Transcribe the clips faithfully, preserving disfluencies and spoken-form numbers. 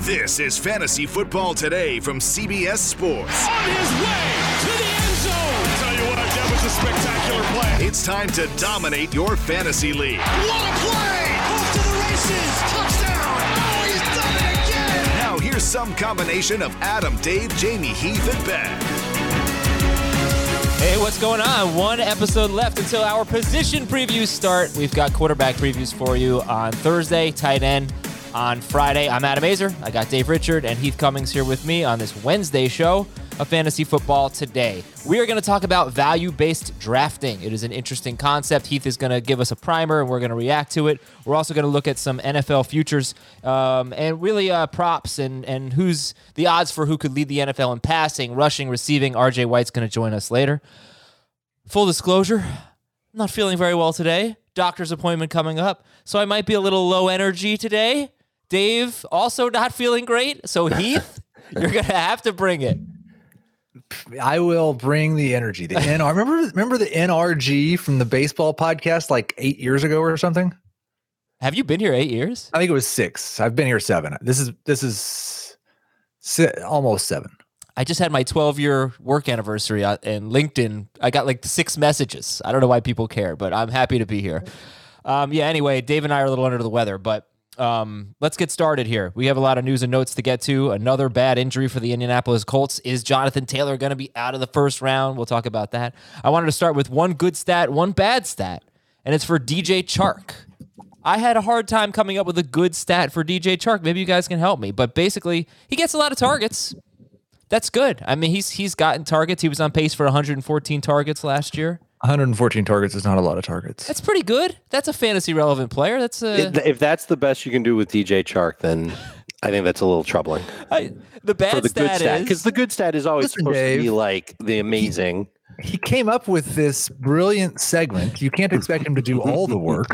This is Fantasy Football Today from C B S Sports. On his way to the end zone. I tell you what, that was a spectacular play. It's time to dominate your fantasy league. What a play! Off to the races. Touchdown. Oh, he's done it again. Now here's some combination of Adam, Dave, Jamie, Heath, and Ben. Hey, what's going on? One episode left until our position previews start. We've got quarterback previews for you on Thursday, tight end on Friday. I'm Adam Azer. I got Dave Richard and Heath Cummings here with me on this Wednesday show of Fantasy Football Today. We are going to talk about value-based drafting. It is an interesting concept. Heath is going to give us a primer, and we're going to react to it. We're also going to look at some N F L futures um, and really uh, props and, and who's the odds for who could lead the N F L in passing, rushing, receiving. R J White's going to join us later. Full disclosure, I'm not feeling very well today. Doctor's appointment coming up, so I might be a little low energy today. Dave, also not feeling great. So, Heath, you're going to have to bring it. I will bring the energy. The N R, remember, remember the N R G from the baseball podcast like eight years ago or something? Have you been here eight years? I think it was six. I've been here seven. This is this is si- almost seven. I just had my twelve-year work anniversary on and LinkedIn. I got like six messages. I don't know why people care, but I'm happy to be here. Um, yeah, anyway, Dave and I are a little under the weather, but um, let's get started here. We have a lot of news and notes to get to. Another bad injury for the Indianapolis Colts. Is Jonathan Taylor going to be out of the first round? We'll talk about that. I wanted to start with one good stat, one bad stat, and it's for D J Chark. I had a hard time coming up with a good stat for D J Chark. Maybe you guys can help me, but basically, he gets a lot of targets. That's good. I mean, he's he's gotten targets. He was on pace for one hundred fourteen targets last year. one hundred fourteen targets is not a lot of targets. That's pretty good. That's a fantasy relevant player. That's a, if that's the best you can do with D J Chark, then I think that's a little troubling. I, the bad For the stat, good stat, is because the good stat is always Listen, supposed Dave, to be like the amazing. He came up with this brilliant segment. You can't expect him to do all the work.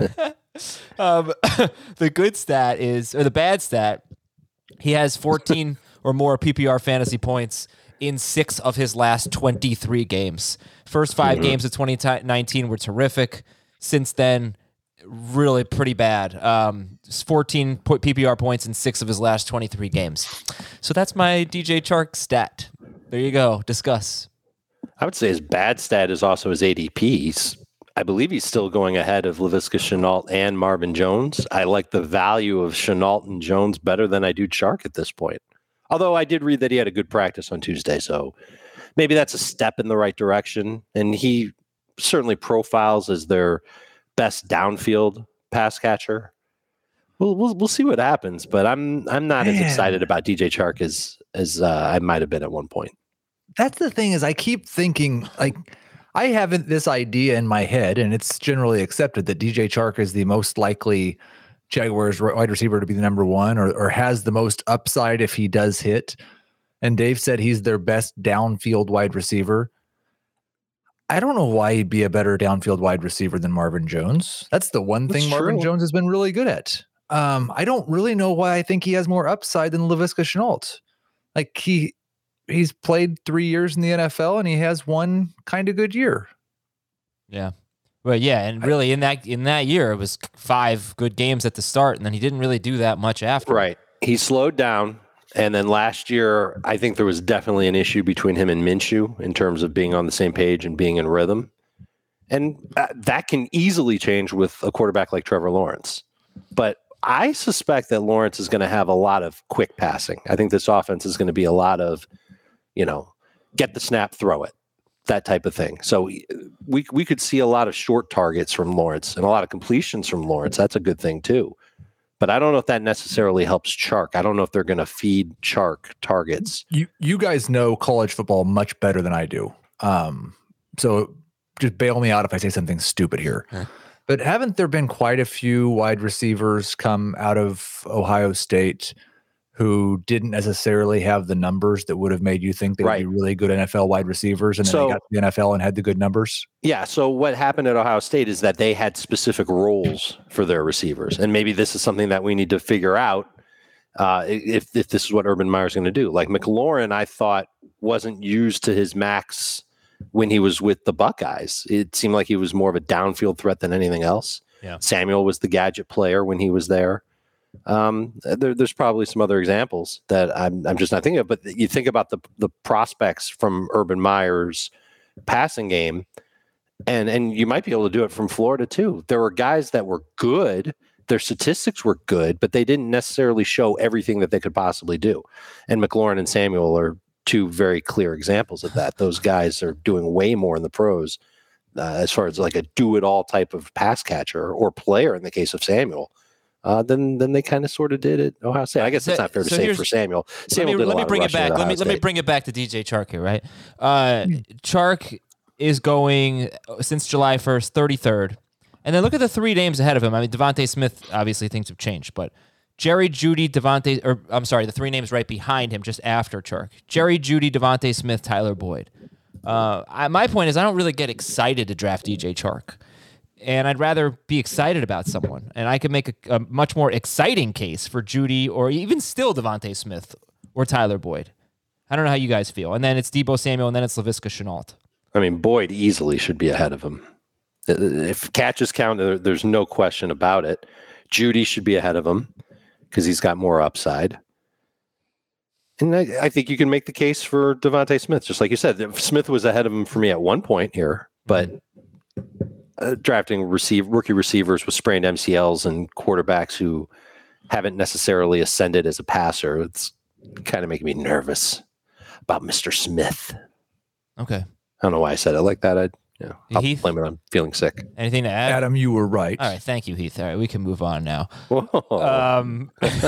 um, the good stat is, or the bad stat, he has fourteen or more P P R fantasy points in six of his last twenty-three games. First five mm-hmm. games of twenty nineteen were terrific. Since then, really pretty bad. Um, fourteen P P R points in six of his last twenty-three games. So that's my D J Chark stat. There you go. Discuss. I would say his bad stat is also his A D P. He's, I believe he's still going ahead of Laviska Shenault and Marvin Jones. I like the value of Shenault and Jones better than I do Chark at this point. Although I did read that he had a good practice on Tuesday, so maybe that's a step in the right direction. And he certainly profiles as their best downfield pass catcher. We'll we'll, we'll see what happens, but I'm I'm not Man. as excited about D J Chark as as uh, I might have been at one point. That's the thing is I keep thinking like I haven't this idea in my head, and it's generally accepted that D J Chark is the most likely Jaguars wide receiver to be the number one or, or has the most upside if he does hit. And Dave said he's their best downfield wide receiver. I don't know why he'd be a better downfield wide receiver than Marvin Jones. That's the one thing That's Marvin true. Jones has been really good at. Um, I don't really know why I think he has more upside than Laviska Shenault. Like he, he's played three years in the N F L and he has one kind of good year. Yeah. Well, yeah, and really in that in that year, it was five good games at the start, and then he didn't really do that much after. Right. He slowed down, and then last year, I think there was definitely an issue between him and Minshew in terms of being on the same page and being in rhythm. And uh, that can easily change with a quarterback like Trevor Lawrence. But I suspect that Lawrence is going to have a lot of quick passing. I think this offense is going to be a lot of, you know, get the snap, throw it. That type of thing. So we we could see a lot of short targets from Lawrence and a lot of completions from Lawrence. That's a good thing too. But I don't know if that necessarily helps Chark. I don't know if they're going to feed Chark targets. You you guys know college football much better than I do. Um, so just bail me out if I say something stupid here. Huh. But haven't there been quite a few wide receivers come out of Ohio State who didn't necessarily have the numbers that would have made you think they right. would be really good N F L wide receivers, and then so, they got to the N F L and had the good numbers? Yeah, so what happened at Ohio State is that they had specific roles for their receivers, and maybe this is something that we need to figure out uh, if, if this is what Urban Meyer's going to do. Like McLaurin, I thought, wasn't used to his max when he was with the Buckeyes. It seemed like he was more of a downfield threat than anything else. Yeah. Samuel was the gadget player when he was there. Um, there, there's probably some other examples that I'm, I'm just not thinking of. But you think about the the prospects from Urban Meyer's passing game, and and you might be able to do it from Florida too. There were guys that were good. Their statistics were good, but they didn't necessarily show everything that they could possibly do. And McLaurin and Samuel are two very clear examples of that. Those guys are doing way more in the pros uh, as far as like a do-it-all type of pass catcher or player in the case of Samuel uh, than than they kind of sort of did at Ohio State. I guess it's not fair to so say for Samuel. Samuel let me, did a let me lot bring of it back. Let me let me bring it back to D J Chark here, right? Uh, Chark is going since July first, thirty-third. And then look at the three names ahead of him. I mean, Devontae Smith, obviously things have changed, but Jerry Jeudy, Devontae, or I'm sorry, the three names right behind him, just after Chark. Jerry Jeudy, Devontae Smith, Tyler Boyd. Uh, I, my point is I don't really get excited to draft D J Chark. And I'd rather be excited about someone. And I could make a, a much more exciting case for Jeudy or even still Devontae Smith or Tyler Boyd. I don't know how you guys feel. And then it's Deebo Samuel, and then it's Laviska Shenault. I mean, Boyd easily should be ahead of him. If catches count, there's no question about it. Jeudy should be ahead of him because he's got more upside. And I, I think you can make the case for Devontae Smith, just like you said. Smith was ahead of him for me at one point here, but uh, drafting receive, rookie receivers with sprained M C Ls and quarterbacks who haven't necessarily ascended as a passer, it's kind of making me nervous about Mister Smith. Okay. I don't know why I said it like that. I Yeah, I'll Heath? blame it on feeling sick. Anything to add? Adam, you were right. All right, thank you, Heath. All right, we can move on now. Whoa. Um,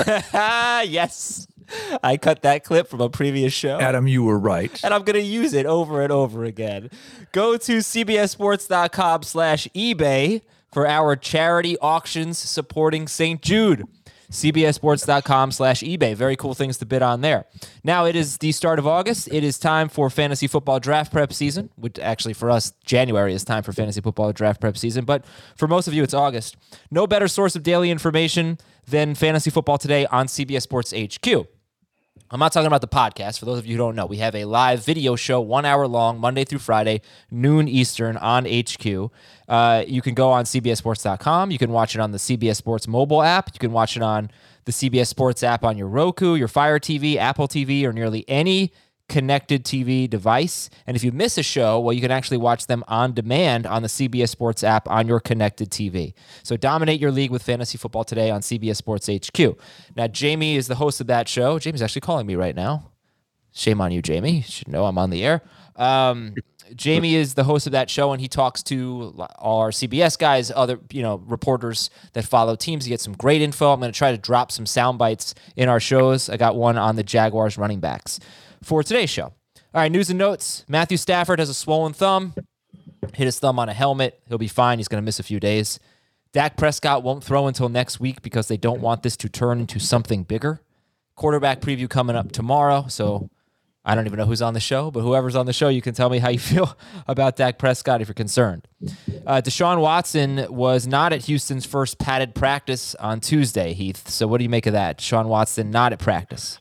yes, I cut that clip from a previous show. Adam, you were right. And I'm going to use it over and over again. Go to cbssports.com slash eBay for our charity auctions supporting Saint Jude. cbssports.com slash eBay. Very cool things to bid on there. Now it is the start of August. It is time for fantasy football draft prep season, which actually for us, January is time for fantasy football draft prep season. But for most of you, it's August. No better source of daily information than Fantasy Football Today on C B S Sports H Q. I'm not talking about the podcast. For those of you who don't know, we have a live video show, one hour long, Monday through Friday, noon Eastern on H Q. Uh, you can go on C B S sports dot com. You can watch it on the C B S Sports mobile app. You can watch it on the C B S Sports app on your Roku, your Fire T V, Apple T V, or nearly any connected T V device. And if you miss a show, well, you can actually watch them on demand on the C B S Sports app on your connected T V. So dominate your league with Fantasy Football Today on C B S Sports H Q. Now, Jamie is the host of that show. Jamie's actually calling me right now. Shame on you, Jamie. You should know I'm on the air. Um, Jamie is the host of that show, and he talks to all our C B S guys, other you know reporters that follow teams. He gets some great info. I'm going to try to drop some sound bites in our shows. I got one on the Jaguars running backs for today's show. All right, news and notes. Matthew Stafford has a swollen thumb. Hit his thumb on a helmet. He'll be fine. He's going to miss a few days. Dak Prescott won't throw until next week because they don't want this to turn into something bigger. Quarterback preview coming up tomorrow, so I don't even know who's on the show, but whoever's on the show, you can tell me how you feel about Dak Prescott if you're concerned. Uh, Deshaun Watson was not at Houston's first padded practice on Tuesday, Heath. So what do you make of that? Deshaun Watson not at practice.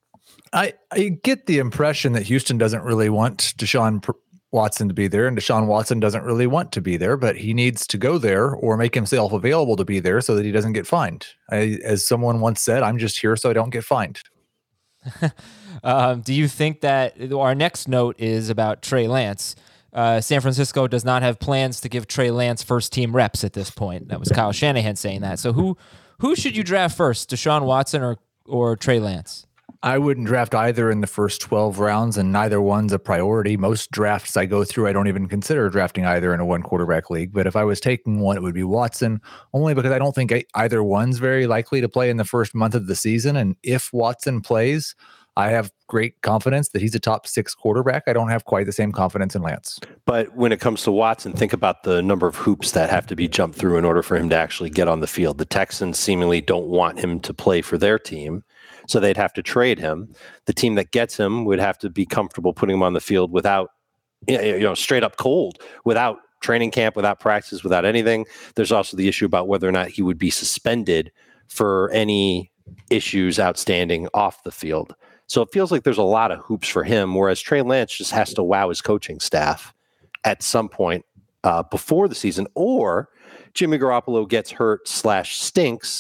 I, I get the impression that Houston doesn't really want Deshaun Pr- Watson to be there, and Deshaun Watson doesn't really want to be there, but he needs to go there or make himself available to be there so that he doesn't get fined. I, as someone once said, I'm just here so I don't get fined. um, do you think that our next note is about Trey Lance? Uh, San Francisco does not have plans to give Trey Lance first team reps at this point. That was Kyle Shanahan saying that. So who who should you draft first, Deshaun Watson or or Trey Lance? I wouldn't draft either in the first twelve rounds, and neither one's a priority. Most drafts I go through, I don't even consider drafting either in a one quarterback league. But if I was taking one, it would be Watson, only because I don't think either one's very likely to play in the first month of the season. And if Watson plays, I have great confidence that he's a top six quarterback. I don't have quite the same confidence in Lance. But when it comes to Watson, think about the number of hoops that have to be jumped through in order for him to actually get on the field. The Texans seemingly don't want him to play for their team, so they'd have to trade him. The team that gets him would have to be comfortable putting him on the field without, you know, straight up cold, without training camp, without practice, without anything. There's also the issue about whether or not he would be suspended for any issues outstanding off the field. So it feels like there's a lot of hoops for him, whereas Trey Lance just has to wow his coaching staff at some point uh, before the season, or Jimmy Garoppolo gets hurt slash stinks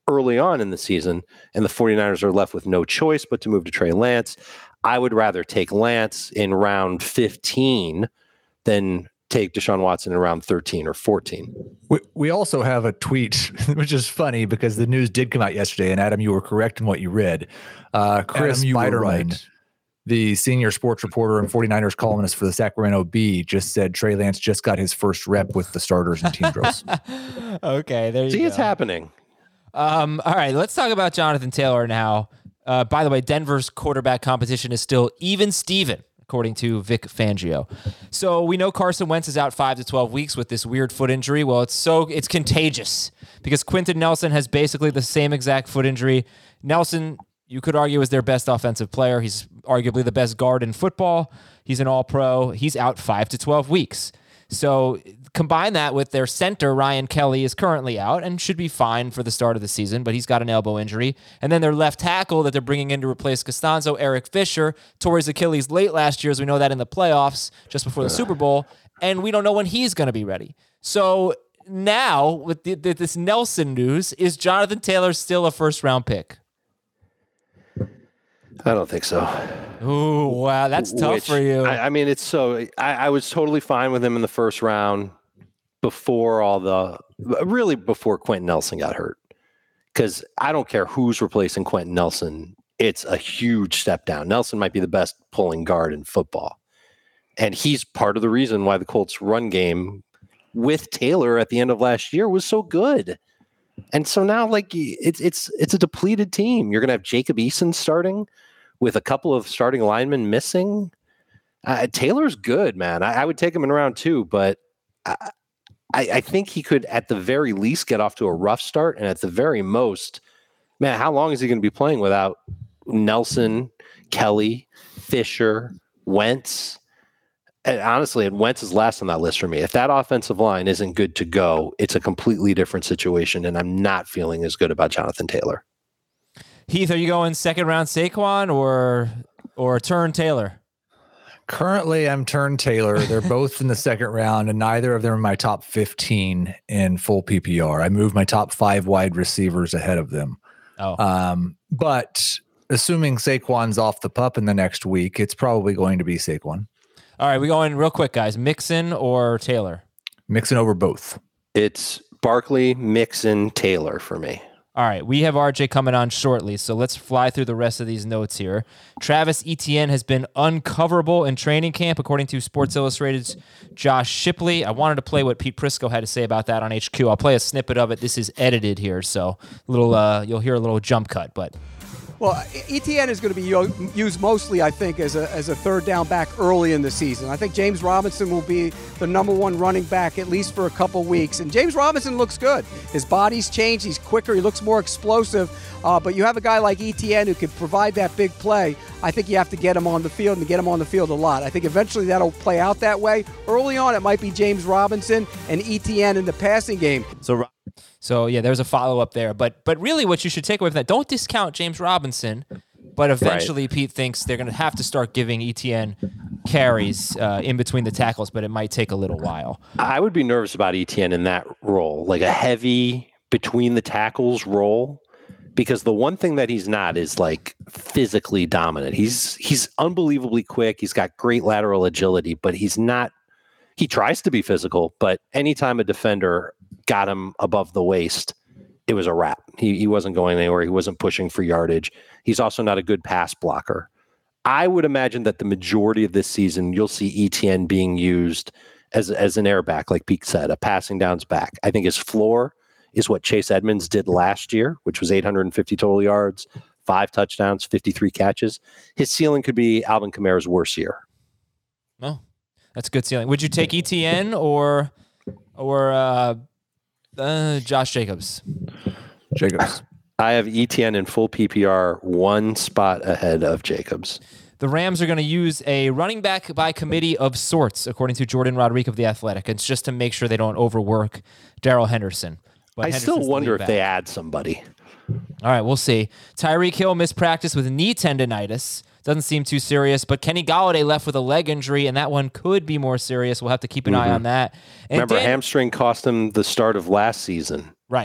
early on in the season, and the 49ers are left with no choice but to move to Trey Lance, I would rather take Lance in round fifteen than take Deshaun Watson in round thirteen or fourteen. We, we also have a tweet, which is funny because the news did come out yesterday, and Adam, you were correct in what you read. Uh, Chris Adam, you were Spiderman, right. the senior sports reporter and 49ers columnist for the Sacramento Bee, just said Trey Lance just got his first rep with the starters and team drills. Okay, there you See, go. it's happening. Um, all right, let's talk about Jonathan Taylor now. Uh, by the way, Denver's quarterback competition is still even Steven, according to Vic Fangio. So we know Carson Wentz is out five to twelve weeks with this weird foot injury. Well, it's so it's contagious because Quentin Nelson has basically the same exact foot injury. Nelson, you could argue, is their best offensive player. He's arguably the best guard in football. He's an all-pro. He's out five to twelve weeks. So combine that with their center, Ryan Kelly, is currently out and should be fine for the start of the season, but he's got an elbow injury. And then their left tackle that they're bringing in to replace Costanzo, Eric Fisher, tore his Achilles late last year, as we know that in the playoffs, just before the Super Bowl, and we don't know when he's going to be ready. So now, with the, the, this Nelson news, is Jonathan Taylor still a first-round pick? I don't think so. Ooh, wow, that's tough Which, for you. I, I mean, it's so. I, I was totally fine with him in the first round before all the, really before Quentin Nelson got hurt. Because I don't care who's replacing Quentin Nelson. It's a huge step down. Nelson might be the best pulling guard in football. And he's part of the reason why the Colts run game with Taylor at the end of last year was so good. And so now, like, it's it's it's a depleted team. You're going to have Jacob Eason starting with a couple of starting linemen missing. Uh, Taylor's good, man. I, I would take him in round two, but I, I, I think he could, at the very least, get off to a rough start. And at the very most, man, how long is he going to be playing without Nelson, Kelly, Fisher, Wentz? And honestly, and Wentz is last on that list for me. If that offensive line isn't good to go, it's a completely different situation, and I'm not feeling as good about Jonathan Taylor. Heath, are you going second round Saquon or or turn Taylor? Currently, I'm turned Taylor. They're both in the second round, and neither of them are my top fifteen in full P P R. I moved my top five wide receivers ahead of them. Oh, Um, but assuming Saquon's off the pup in the next week, it's probably going to be Saquon. all right. We going real quick, guys. Mixon or Taylor? Mixing over both. It's Barkley, Mixon, Taylor for me. All right, we have R J coming on shortly, so let's fly through the rest of these notes here. Travis Etienne has been uncoverable in training camp, according to Sports Illustrated's Josh Shipley. I wanted to play what Pete Prisco had to say about that on H Q. I'll play a snippet of it. This is edited here, so little uh, you'll hear a little jump cut, but... Well, Etienne is going to be used mostly, I think, as a as a third down back early in the season. I think James Robinson will be the number one running back at least for a couple weeks. And James Robinson looks good. His body's changed. He's quicker. He looks more explosive. Uh, but you have a guy like Etienne who can provide that big play. I think you have to get him on the field and get him on the field a lot. I think eventually that'll play out that way. Early on, it might be James Robinson and Etienne in the passing game. So, so yeah, there's a follow-up there. But but really what you should take away from that, don't discount James Robinson, but eventually right. Pete thinks they're going to have to start giving Etienne carries uh, in between the tackles, but it might take a little while. I would be nervous about Etienne in that role, like a heavy between the tackles role, because the one thing that he's not is like physically dominant. He's he's unbelievably quick. He's got great lateral agility, but he's not, he tries to be physical, but anytime a defender got him above the waist, it was a wrap. He he wasn't going anywhere. He wasn't pushing for yardage. He's also not a good pass blocker. I would imagine that the majority of this season, you'll see Etienne being used as, as an airback, like Pete said, a passing downs back. I think his floor is what Chase Edmonds did last year, which was eight hundred fifty total yards, five touchdowns, fifty-three catches. His ceiling could be Alvin Kamara's worst year. Oh, that's a good ceiling. Would you take Etienne or or uh, uh, Josh Jacobs? Jacobs. I have Etienne in full P P R, one spot ahead of Jacobs. The Rams are going to use a running back by committee of sorts, according to Jordan Roderick of The Athletic. It's just to make sure they don't overwork Darrell Henderson. But I Henderson's still wonder if back. they add somebody. All right, we'll see. Tyreek Hill missed practice with knee tendonitis. Doesn't seem too serious, but Kenny Golladay left with a leg injury, and that one could be more serious. We'll have to keep an mm-hmm. eye on that. And Remember, Dan- hamstring cost him the start of last season. Right.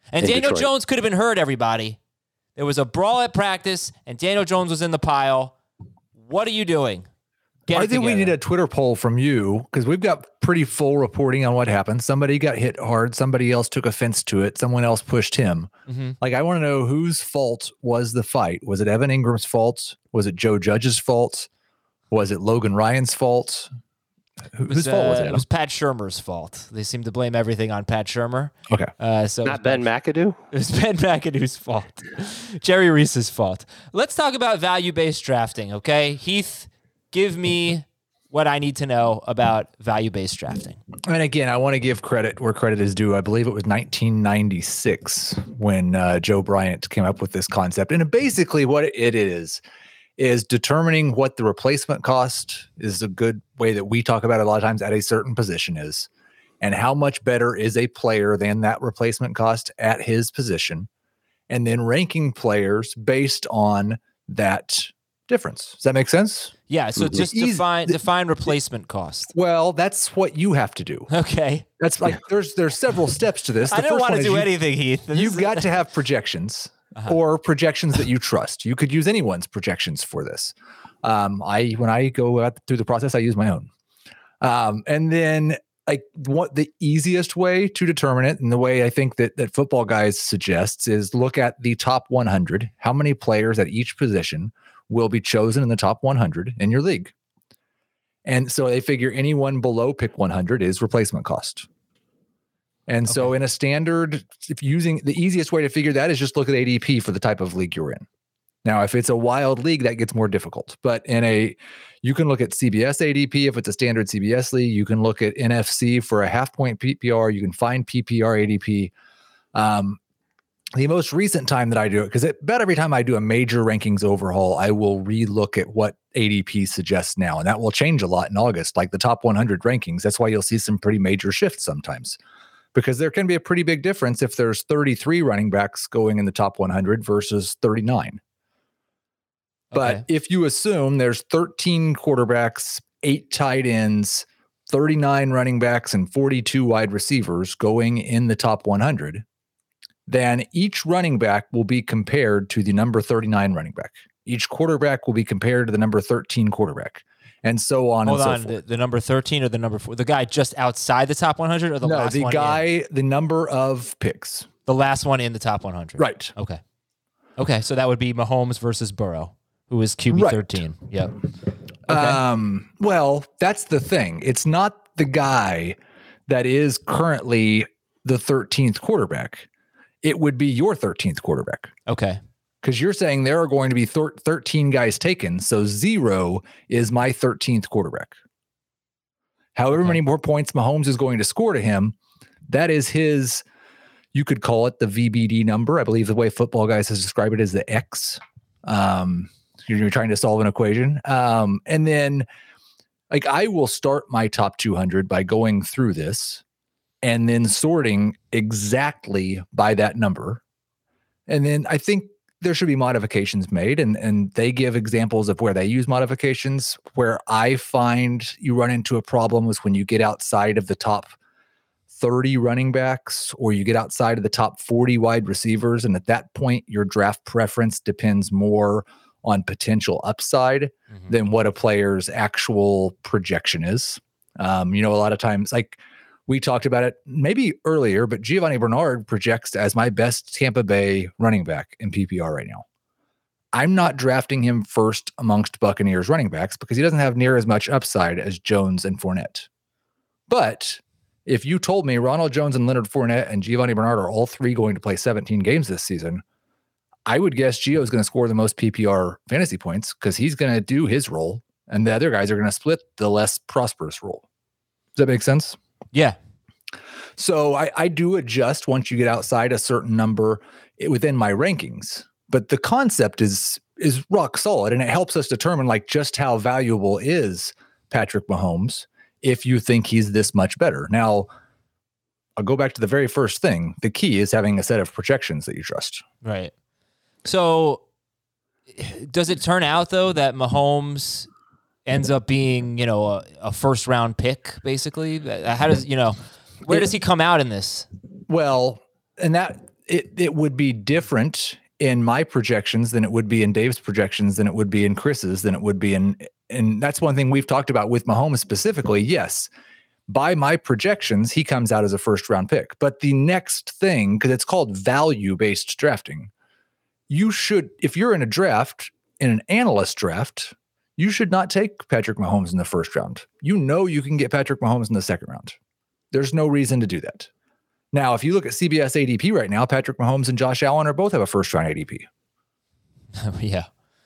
And in Daniel Detroit. Jones could have been hurt, everybody. There was a brawl at practice, and Daniel Jones was in the pile. What are you doing? Get I it think we together. need a Twitter poll from you because we've got pretty full reporting on what happened. Somebody got hit hard. Somebody else took offense to it. Someone else pushed him. Mm-hmm. Like, I want to know whose fault was the fight. Was it Evan Ingram's fault? Was it Joe Judge's fault? Was it Logan Ryan's fault? Who, It was, whose fault was uh, it? It was Pat Shermer's fault. They seem to blame everything on Pat Shermer. Okay. Uh, so Not Ben McAdoo? It was Ben McAdoo's fault. Jerry Reese's fault. Let's talk about value-based drafting, okay? Heath, give me what I need to know about value-based drafting. And again, I want to give credit where credit is due. I believe it was nineteen ninety-six when uh, Joe Bryant came up with this concept. And basically what it is, is determining what the replacement cost is a good way that we talk about it a lot of times at a certain position is, and how much better is a player than that replacement cost at his position, and then ranking players based on that difference. Does that make sense? Yeah, so just Easy- define define replacement cost. Well, that's what you have to do. Okay. That's like there's there's several steps to this. The I don't first want one to is do you- anything, Heath. This You've is- got to have projections Uh-huh. or projections that you trust. You could use anyone's projections for this. Um, I when I go out through the process, I use my own. Um, and then like what the easiest way to determine it, and the way I think that that Football Guys suggests, is look at the top one hundred. How many players at each position will be chosen in the top one hundred in your league? And so they figure anyone below pick one hundred is replacement cost. And so in a standard, if using the easiest way to figure that is just look at A D P for the type of league you're in. Now, if it's a wild league, that gets more difficult. But in a, you can look at C B S A D P if it's a standard C B S league. You can look at N F C for a half point P P R. You can find P P R A D P. Um, the most recent time that I do it, because about every time I do a major rankings overhaul, I will relook at what A D P suggests now, and that will change a lot in August. Like the top one hundred rankings, that's why you'll see some pretty major shifts sometimes, because there can be a pretty big difference if there's thirty-three running backs going in the top one hundred versus thirty-nine. But Okay. if you assume there's thirteen quarterbacks, eight tight ends, thirty-nine running backs, and forty-two wide receivers going in the top one hundred, then each running back will be compared to the number thirty-nine running back. Each quarterback will be compared to the number thirteen quarterback, and so on Hold and so on, forth. the, the number thirteen or the number four? The guy just outside the top one hundred or the No, last the one in? guy, the number of picks. The last one in the top one hundred. Right. Okay. Okay, so that would be Mahomes versus Burrow, who is Q B thirteen. Yep. Okay. Um, well, that's the thing. It's not the guy that is currently the thirteenth quarterback. It would be your thirteenth quarterback. Okay. Because you're saying there are going to be thir- thirteen guys taken. So zero is my thirteenth quarterback. However Okay. many more points Mahomes is going to score to him, that is his, you could call it the V B D number. I believe the way Football Guys has described it is the X. Um, you're trying to solve an equation. Um, and then like I will start my top two hundred by going through this and then sorting exactly by that number. And then I think there should be modifications made, and, and they give examples of where they use modifications. Where I find you run into a problem is when you get outside of the top thirty running backs, or you get outside of the top forty wide receivers. And at that point, your draft preference depends more on potential upside Mhm. than what a player's actual projection is. Um, you know, a lot of times, like we talked about it maybe earlier, but Giovanni Bernard projects as my best Tampa Bay running back in P P R right now. I'm not drafting him first amongst Buccaneers running backs because he doesn't have near as much upside as Jones and Fournette. But if you told me Ronald Jones and Leonard Fournette and Giovanni Bernard are all three going to play seventeen games this season, I would guess Gio is going to score the most P P R fantasy points because he's going to do his role, and the other guys are going to split the less prosperous role. Does that make sense? Yeah. So I, I do adjust once you get outside a certain number i- within my rankings, but the concept is is rock solid, and it helps us determine like just how valuable is Patrick Mahomes if you think he's this much better. Now, I'll go back to the very first thing. The key is having a set of projections that you trust. Right. So does it turn out though that Mahomes ends up being, you know, a, a first round pick basically? How does, you know, where does he come out in this? Well, and that it, it would be different in my projections than it would be in Dave's projections, than it would be in Chris's, than it would be in, and that's one thing we've talked about with Mahomes specifically. Yes, by my projections, he comes out as a first round pick. But the next thing, because it's called value-based drafting, you should, if you're in a draft, in an analyst draft, you should not take Patrick Mahomes in the first round. You know you can get Patrick Mahomes in the second round. There's no reason to do that. Now, if you look at C B S A D P right now, Patrick Mahomes and Josh Allen are both have a first round A D P. yeah.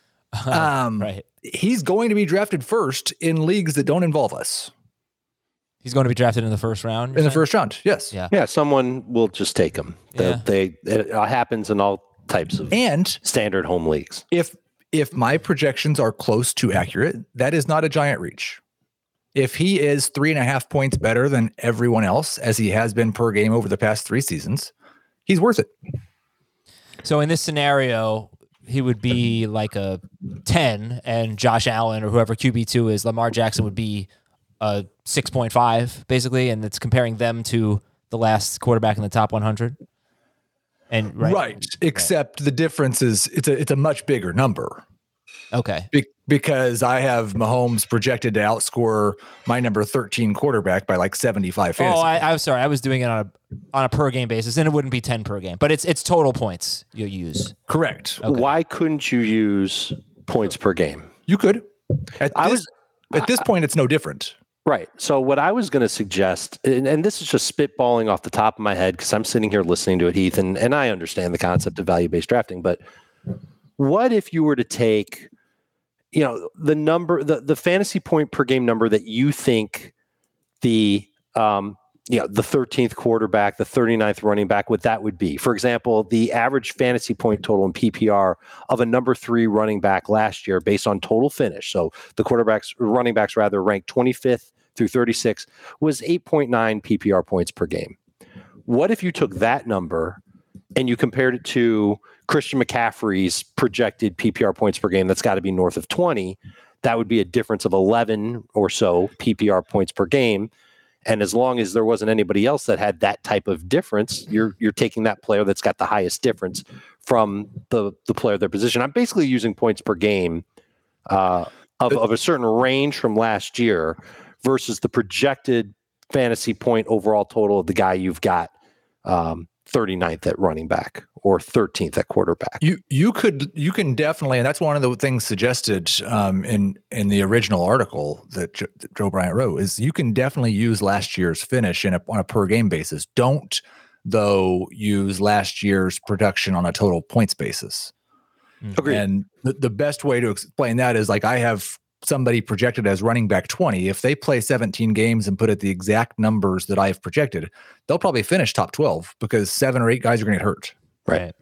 Um, right. He's going to be drafted first in leagues that don't involve us. He's going to be drafted in the first round? In the first round, yes. Yeah. Yeah, someone will just take him. They, Yeah. they it happens in all types of And standard home leagues. if if my projections are close to accurate, that is not a giant reach. If he is three and a half points better than everyone else, as he has been per game over the past three seasons, he's worth it. So in this scenario, he would be like a ten, and Josh Allen or whoever Q B two is, Lamar Jackson would be a six point five, basically, and it's comparing them to the last quarterback in the top one hundred. And right, Right. Except the difference is it's a it's a much bigger number. Okay. Be- because I have Mahomes projected to outscore my number thirteen quarterback by like seventy-five fantasy. Oh, I, I'm sorry. I was doing it on a on a per game basis, and it wouldn't be ten per game, but it's it's total points you use. Correct. Okay. Why couldn't you use points per game? You could. At I this, was- at this point, it's no different. Right. So what I was going to suggest, and, and this is just spitballing off the top of my head because I'm sitting here listening to it, Heath, and, and I understand the concept of value-based drafting, but what if you were to take, you know, the number, the, the fantasy point per game number that you think the, um, you know, the thirteenth quarterback, the thirty-ninth running back, what that would be? For example, the average fantasy point total in P P R of a number three running back last year based on total finish. So the quarterbacks, running backs rather, ranked twenty-fifth through thirty-six was eight point nine P P R points per game. What if you took that number and you compared it to Christian McCaffrey's projected P P R points per game? That's got to be north of twenty. That would be a difference of eleven or so P P R points per game. And as long as there wasn't anybody else that had that type of difference, you're you're taking that player that's got the highest difference from the the player of their position. I'm basically using points per game uh, of, of a certain range from last year versus the projected fantasy point overall total of the guy you've got um, thirty-ninth at running back or thirteenth at quarterback. You you could you can definitely, and that's one of the things suggested um, in in the original article that, jo- that Joe Bryant wrote, is you can definitely use last year's finish in a, on a per game basis. Don't though use last year's production on a total points basis. Agreed. And the, the best way to explain that is like I have somebody projected as running back twenty. If they play seventeen games and put at the exact numbers that I've projected, they'll probably finish top twelve because seven or eight guys are going to get hurt. Right.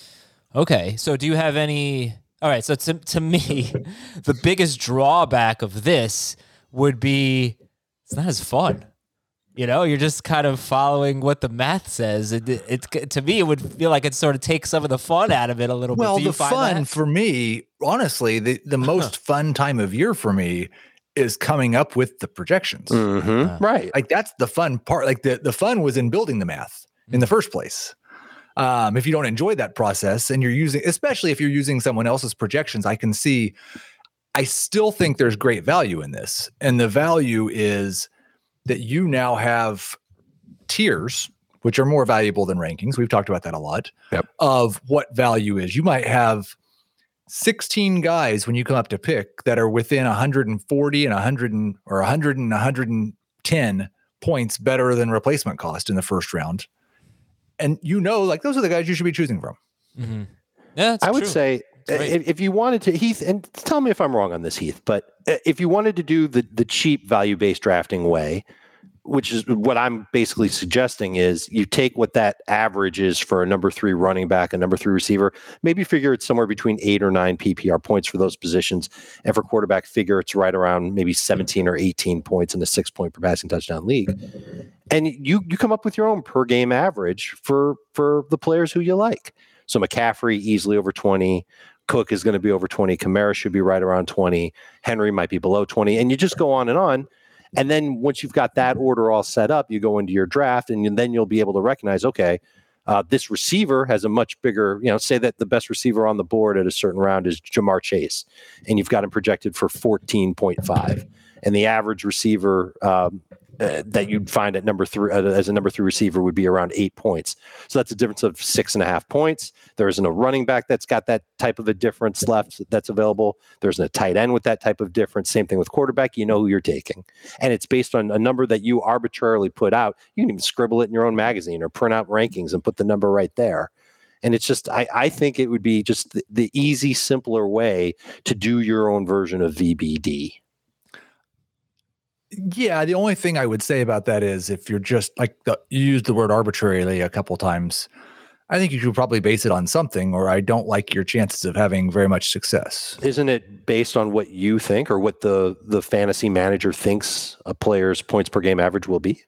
Okay. So do you have any? All right. So to, to me, the biggest drawback of this would be it's not as fun. You know, you're just kind of following what the math says. It, it, it to me, it would feel like it sort of takes some of the fun out of it a little Well, bit. Do you the find fun that? for me, honestly, the, the most fun time of year for me is coming up with the projections. Mm-hmm. Right. Like that's the fun part. Like the, the fun was in building the math in the first place. Um, if you don't enjoy that process and you're using, especially if you're using someone else's projections, I can see, I still think there's great value in this. And the value is that you now have tiers, which are more valuable than rankings. We've talked about that a lot. Yep. Of what value is. You might have sixteen guys when you come up to pick that are within one hundred forty and one hundred and, or one hundred and one hundred ten points better than replacement cost in the first round. And you know, like those are the guys you should be choosing from. Mm-hmm. Yeah, that's I would true. say Great. if, if you wanted to, Heath, and tell me if I'm wrong on this, Heath, but if you wanted to do the the cheap value-based drafting way, which is what I'm basically suggesting, is you take what that average is for a number three running back, a number three receiver, maybe figure it's somewhere between eight or nine P P R points for those positions. And for quarterback, figure it's right around maybe seventeen or eighteen points in a six point per passing touchdown league. And you you come up with your own per game average for, for the players who you like. So McCaffrey easily over twenty. Cook is going to be over twenty. Kamara should be right around twenty. Henry might be below twenty. And you just go on and on. And then once you've got that order all set up, you go into your draft, and then you'll be able to recognize, okay, Uh, this receiver has a much bigger, you know, say that the best receiver on the board at a certain round is Jamar Chase, and you've got him projected for fourteen point five. And the average receiver um, uh, that you'd find at number three uh, as a number three receiver would be around eight points. So that's a difference of six and a half points. There isn't a running back that's got that type of a difference left that's available. There's a tight end with that type of difference. Same thing with quarterback. You know who you're taking. And it's based on a number that you arbitrarily put out. You can even scribble it in your own magazine or print out rankings and put the number right there. And it's just, I, I think it would be just the, the easy, simpler way to do your own version of V B D. Yeah, the only thing I would say about that is if you're just like the, you used the word arbitrarily a couple times, I think you should probably base it on something, or I don't like your chances of having very much success. Isn't it based on what you think or what the, the fantasy manager thinks a player's points per game average will be?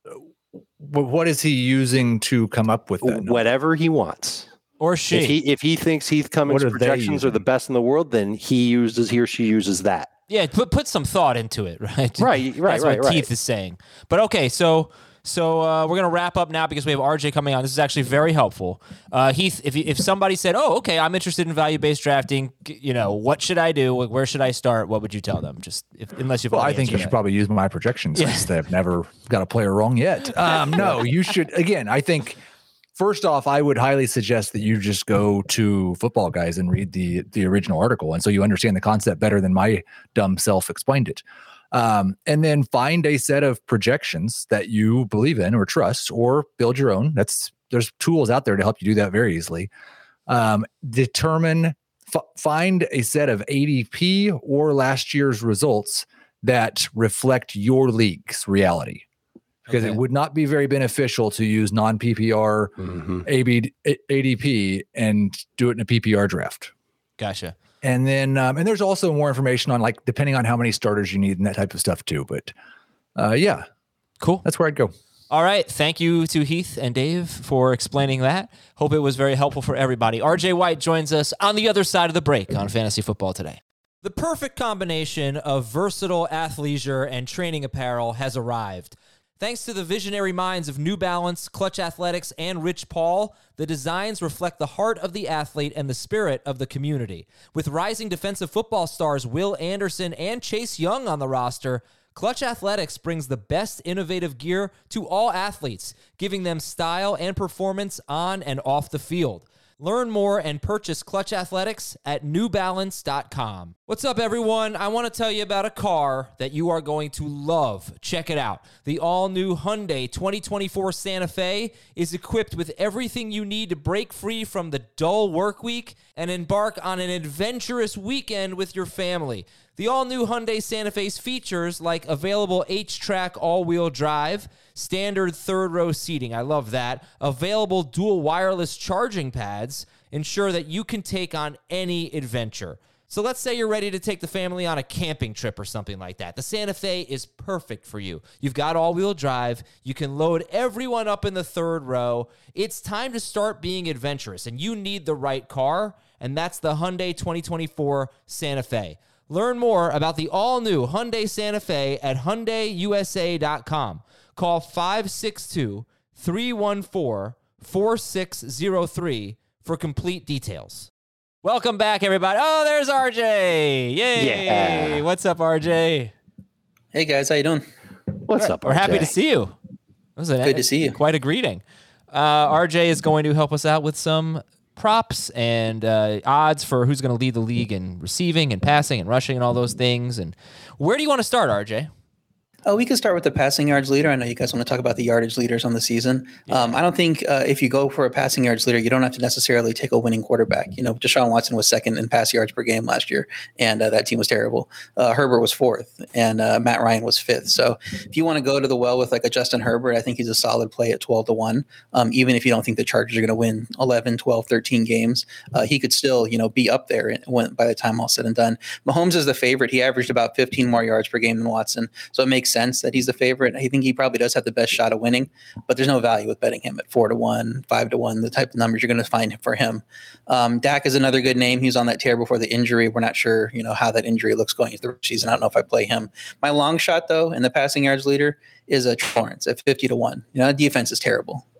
But what is he using to come up with that number? Whatever he wants. Or she. If he, if he thinks Heath Cummings' projections are the best in the world, then he uses he or she uses that. Yeah, put put some thought into it, right? Right, right, That's right, what right. Keith is saying. But okay, so so uh, we're gonna wrap up now because we have R J coming on. This is actually very helpful. Uh, Heath, if if somebody said, "Oh, okay, I'm interested in value based drafting," you know, what should I do? Where should I start? What would you tell them? Just if, unless you've. Well, I think you should that. probably use my projections since Yeah. they've never got a player wrong yet. Um, no, you should. Again, I think. First off, I would highly suggest that you just go to Football Guys and read the the original article, and so you understand the concept better than my dumb self explained it. Um, and then find a set of projections that you believe in or trust, or build your own. That's there's tools out there to help you do that very easily. Um, determine f- find a set of A D P or last year's results that reflect your league's reality. Because Okay. it would not be very beneficial to use non-P P R Mm-hmm. A B, A D P and do it in a P P R draft. Gotcha. And then, um, and there's also more information on like, depending on how many starters you need and that type of stuff too. But uh, yeah, Cool. that's where I'd go. All right. Thank you to Heath and Dave for explaining that. Hope it was very helpful for everybody. R J White joins us on the other side of the break on Fantasy Football Today. The perfect combination of versatile athleisure and training apparel has arrived. Thanks to the visionary minds of New Balance, Clutch Athletics, and Rich Paul, the designs reflect the heart of the athlete and the spirit of the community. With rising defensive football stars Will Anderson and Chase Young on the roster, Clutch Athletics brings the best innovative gear to all athletes, giving them style and performance on and off the field. Learn more and purchase Clutch Athletics at new balance dot com. What's up, everyone? I want to tell you about a car that you are going to love. Check it out. The all-new Hyundai twenty twenty-four Santa Fe is equipped with everything you need to break free from the dull work week and embark on an adventurous weekend with your family. The all-new Hyundai Santa Fe's features like available H-Track all-wheel drive, standard third-row seating, I love that, available dual wireless charging pads, ensure that you can take on any adventure. So let's say you're ready to take the family on a camping trip or something like that. The Santa Fe is perfect for you. You've got all-wheel drive. You can load everyone up in the third row. It's time to start being adventurous, and you need the right car, and that's the Hyundai twenty twenty-four Santa Fe. Learn more about the all-new Hyundai Santa Fe at Hyundai U S A dot com. Call five six two, three one four, four six zero three for complete details. Welcome back, everybody. Oh, there's R J. Yay. Yeah. What's up, R J? Hey guys, how you doing? What's up, We're happy R J? to see you. That was an- Good to see you. Quite a greeting. Uh, R J is going to help us out with some props and uh, odds for who's going to lead the league in receiving and passing and rushing and all those things. And where do you want to start, R J? Oh, we can start with the passing yards leader. I know you guys want to talk about the yardage leaders on the season. Um, I don't think uh, if you go for a passing yards leader, you don't have to necessarily take a winning quarterback. You know, Deshaun Watson was second in pass yards per game last year, and uh, that team was terrible. Uh, Herbert was fourth, and uh, Matt Ryan was fifth. So if you want to go to the well with like a Justin Herbert, I think he's a solid play at twelve to one. Um, even if you don't think the Chargers are going to win eleven, twelve, thirteen games, uh, he could still, you know, be up there when, by the time all said and done. Mahomes is the favorite. He averaged about fifteen more yards per game than Watson. So it makes sense that he's the favorite. I think he probably does have the best shot of winning, but there's no value with betting him at four to one, five to one, the type of numbers you're going to find for him. Um, Dak is another good name. He was on that tear before the injury. We're not sure, you know, how that injury looks going into the season. I don't know if I play him. My long shot though, and the passing yards leader is a Trevor Lawrence at fifty to one. You know, the defense is terrible.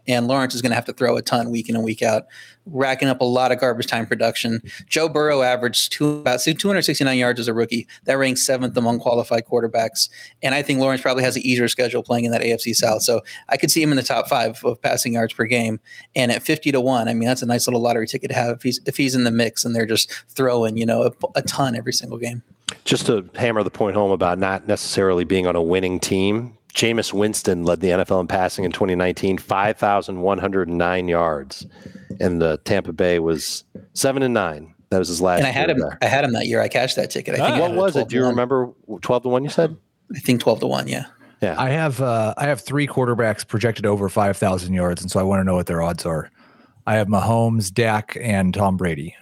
And Lawrence is going to have to throw a ton week in and week out, racking up a lot of garbage time production. Joe Burrow averaged two, about two hundred sixty-nine yards as a rookie. That ranks seventh among qualified quarterbacks. And I think Lawrence probably has an easier schedule playing in that A F C South. So I could see him in the top five of passing yards per game. And at fifty to one, I mean, that's a nice little lottery ticket to have if he's, if he's in the mix and they're just throwing, you know, a, a ton every single game. Just to hammer the point home about not necessarily being on a winning team, Jameis Winston led the N F L in passing in twenty nineteen, five thousand one hundred nine yards, and the Tampa Bay was seven and nine. That was his last. And I had year him. there. I had him that year. I cashed that ticket. I think. What was it? Do you remember? Twelve to one. You said. I think twelve to one. Yeah. Yeah. I have uh, I have three quarterbacks projected over five thousand yards, and so I want to know what their odds are. I have Mahomes, Dak, and Tom Brady.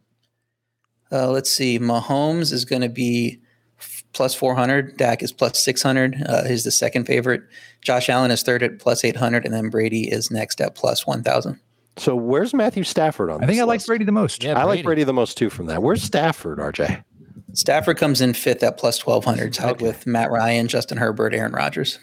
Uh, let's see. Mahomes is going to be plus four hundred. Dak is plus six hundred. Uh, he's the second favorite. Josh Allen is third at plus eight hundred, and then Brady is next at plus one thousand. So where's Matthew Stafford on I think this I like list? Brady the most. Yeah, I like Brady. Brady the most too from that. Where's Stafford, R J? Stafford comes in fifth at plus twelve hundred, tied Okay. with Matt Ryan, Justin Herbert, Aaron Rodgers.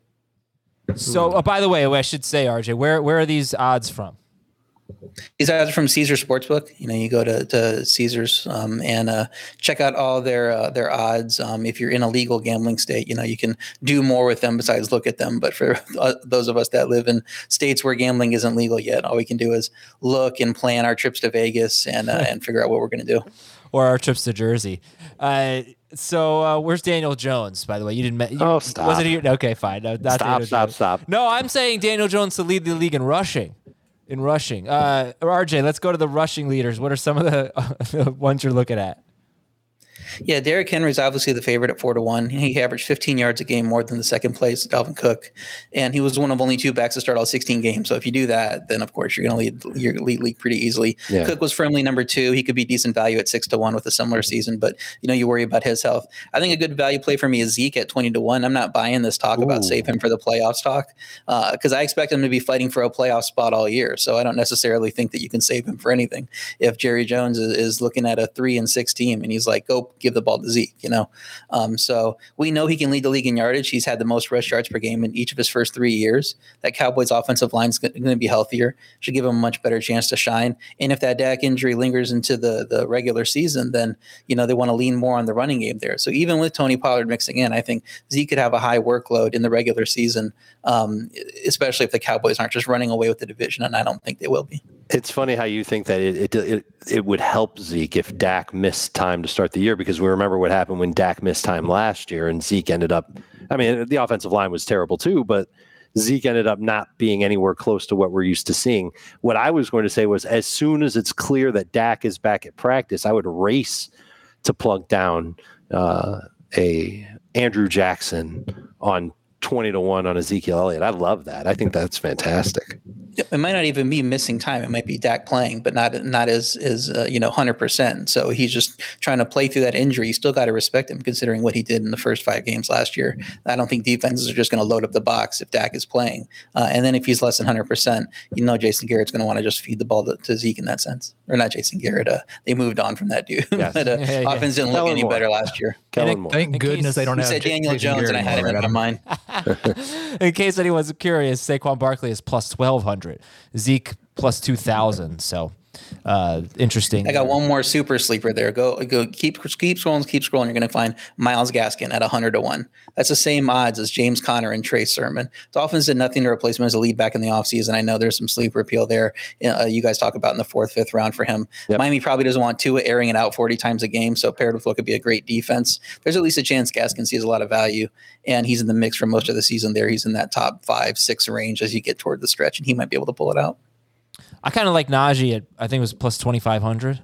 So, oh, by the way, I should say, R J, where where are these odds from? These odds are from Caesar Sportsbook. You know, you go to, to Caesar's um, and uh, check out all their uh, their odds. Um, if you're in a legal gambling state, you know, you can do more with them besides look at them. But for uh, those of us that live in states where gambling isn't legal yet, all we can do is look and plan our trips to Vegas and uh, and figure out what we're going to do. Or our trips to Jersey. Uh, so uh, where's Daniel Jones, by the way? You didn't mention. Oh, stop. Was it here? Okay, fine. No, not Stop, Daniel stop, Jones. stop. No, I'm saying Daniel Jones to lead the league in rushing. In rushing. Uh, R J, let's go to the rushing leaders. What are some of the, uh, the ones you're looking at? Yeah, Derrick Henry is obviously the favorite at four to one. He averaged fifteen yards a game more than the second place, Dalvin Cook, and he was one of only two backs to start all sixteen games. So if you do that, then of course you're going to lead your lead league pretty easily. Yeah. Cook was firmly number two. He could be decent value at six to one with a similar season, but you know you worry about his health. I think a good value play for me is Zeke at twenty to one. I'm not buying this talk Ooh. about save him for the playoffs talk because uh, I expect him to be fighting for a playoff spot all year. So I don't necessarily think that you can save him for anything. If Jerry Jones is, is looking at a three and six team and he's like, go give the ball to Zeke. You know, um, so we know he can lead the league in yardage. He's had the most rush yards per game in each of his first three years. That Cowboys offensive line is going to be healthier, should give him a much better chance to shine. And if that Dak injury lingers into the, the regular season, then, you know, they want to lean more on the running game there. So even with Tony Pollard mixing in, I think Zeke could have a high workload in the regular season, um, especially if the Cowboys aren't just running away with the division. And I don't think they will be. It's funny how you think that it, it it it would help Zeke if Dak missed time to start the year, because we remember what happened when Dak missed time last year and Zeke ended up, I mean, the offensive line was terrible too, but Zeke ended up not being anywhere close to what we're used to seeing. What I was going to say was, as soon as it's clear that Dak is back at practice, I would race to plug down uh, a Andrew Jackson on twenty to one on Ezekiel Elliott. I love that. I think that's fantastic. It might not even be missing time. It might be Dak playing, but not not as as uh, you know, one hundred percent. So he's just trying to play through that injury. You still got to respect him considering what he did in the first five games last year. I don't think defenses are just going to load up the box if Dak is playing. Uh, and then if he's less than one hundred percent, you know, Jason Garrett's going to want to just feed the ball to, to Zeke in that sense. Or not Jason Garrett. Uh, they moved on from that dude. Yes. but uh, Yeah, yeah. offense didn't Kellen look any Moore. better last year. Kellen Moore. Thank In goodness case- they don't You have said J- Daniel Jason Jones, Garrett and I had him in anymore, my Adam. mind. In case anyone's curious, Saquon Barkley is plus twelve hundred. Zeke plus two thousand. So uh, interesting. I got one more super sleeper there. Go, go, keep, keep scrolling, keep scrolling. You're going to find Myles Gaskin at one hundred to one. That's the same odds as James Conner and Trey Sermon. Dolphins did nothing to replace him as a lead back in the offseason. I know there's some sleeper appeal there. Uh, you guys talk about in the fourth, fifth round for him. Yep. Miami probably doesn't want Tua airing it out forty times a game. So paired with what could be a great defense, there's at least a chance Gaskin sees a lot of value, and he's in the mix for most of the season there. He's in that top five, six range as you get toward the stretch, and he might be able to pull it out. I kind of like Najee at, I think it was plus twenty-five hundred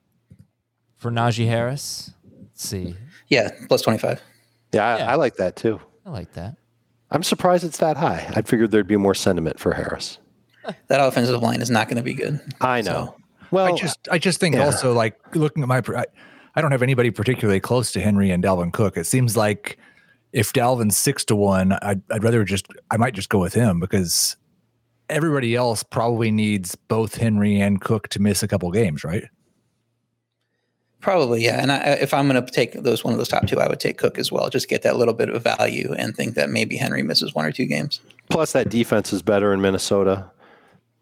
for Najee Harris. Let's see. Yeah, plus twenty-five. Yeah, I, Yeah. I like that too. I like that. I'm surprised it's that high. I figured there'd be more sentiment for Harris. That offensive line is not going to be good. I know. Well, I just I just think yeah. also, like, looking at my I, I don't have anybody particularly close to Henry and Dalvin Cook. It seems like if Dalvin's six to one, I'd, I'd rather just I might just go with him, because everybody else probably needs both Henry and Cook to miss a couple games, right? Probably, yeah. And I, if I'm going to take those one of those top two, I would take Cook as well. Just get that little bit of value and think that maybe Henry misses one or two games. plus that defense is better in Minnesota.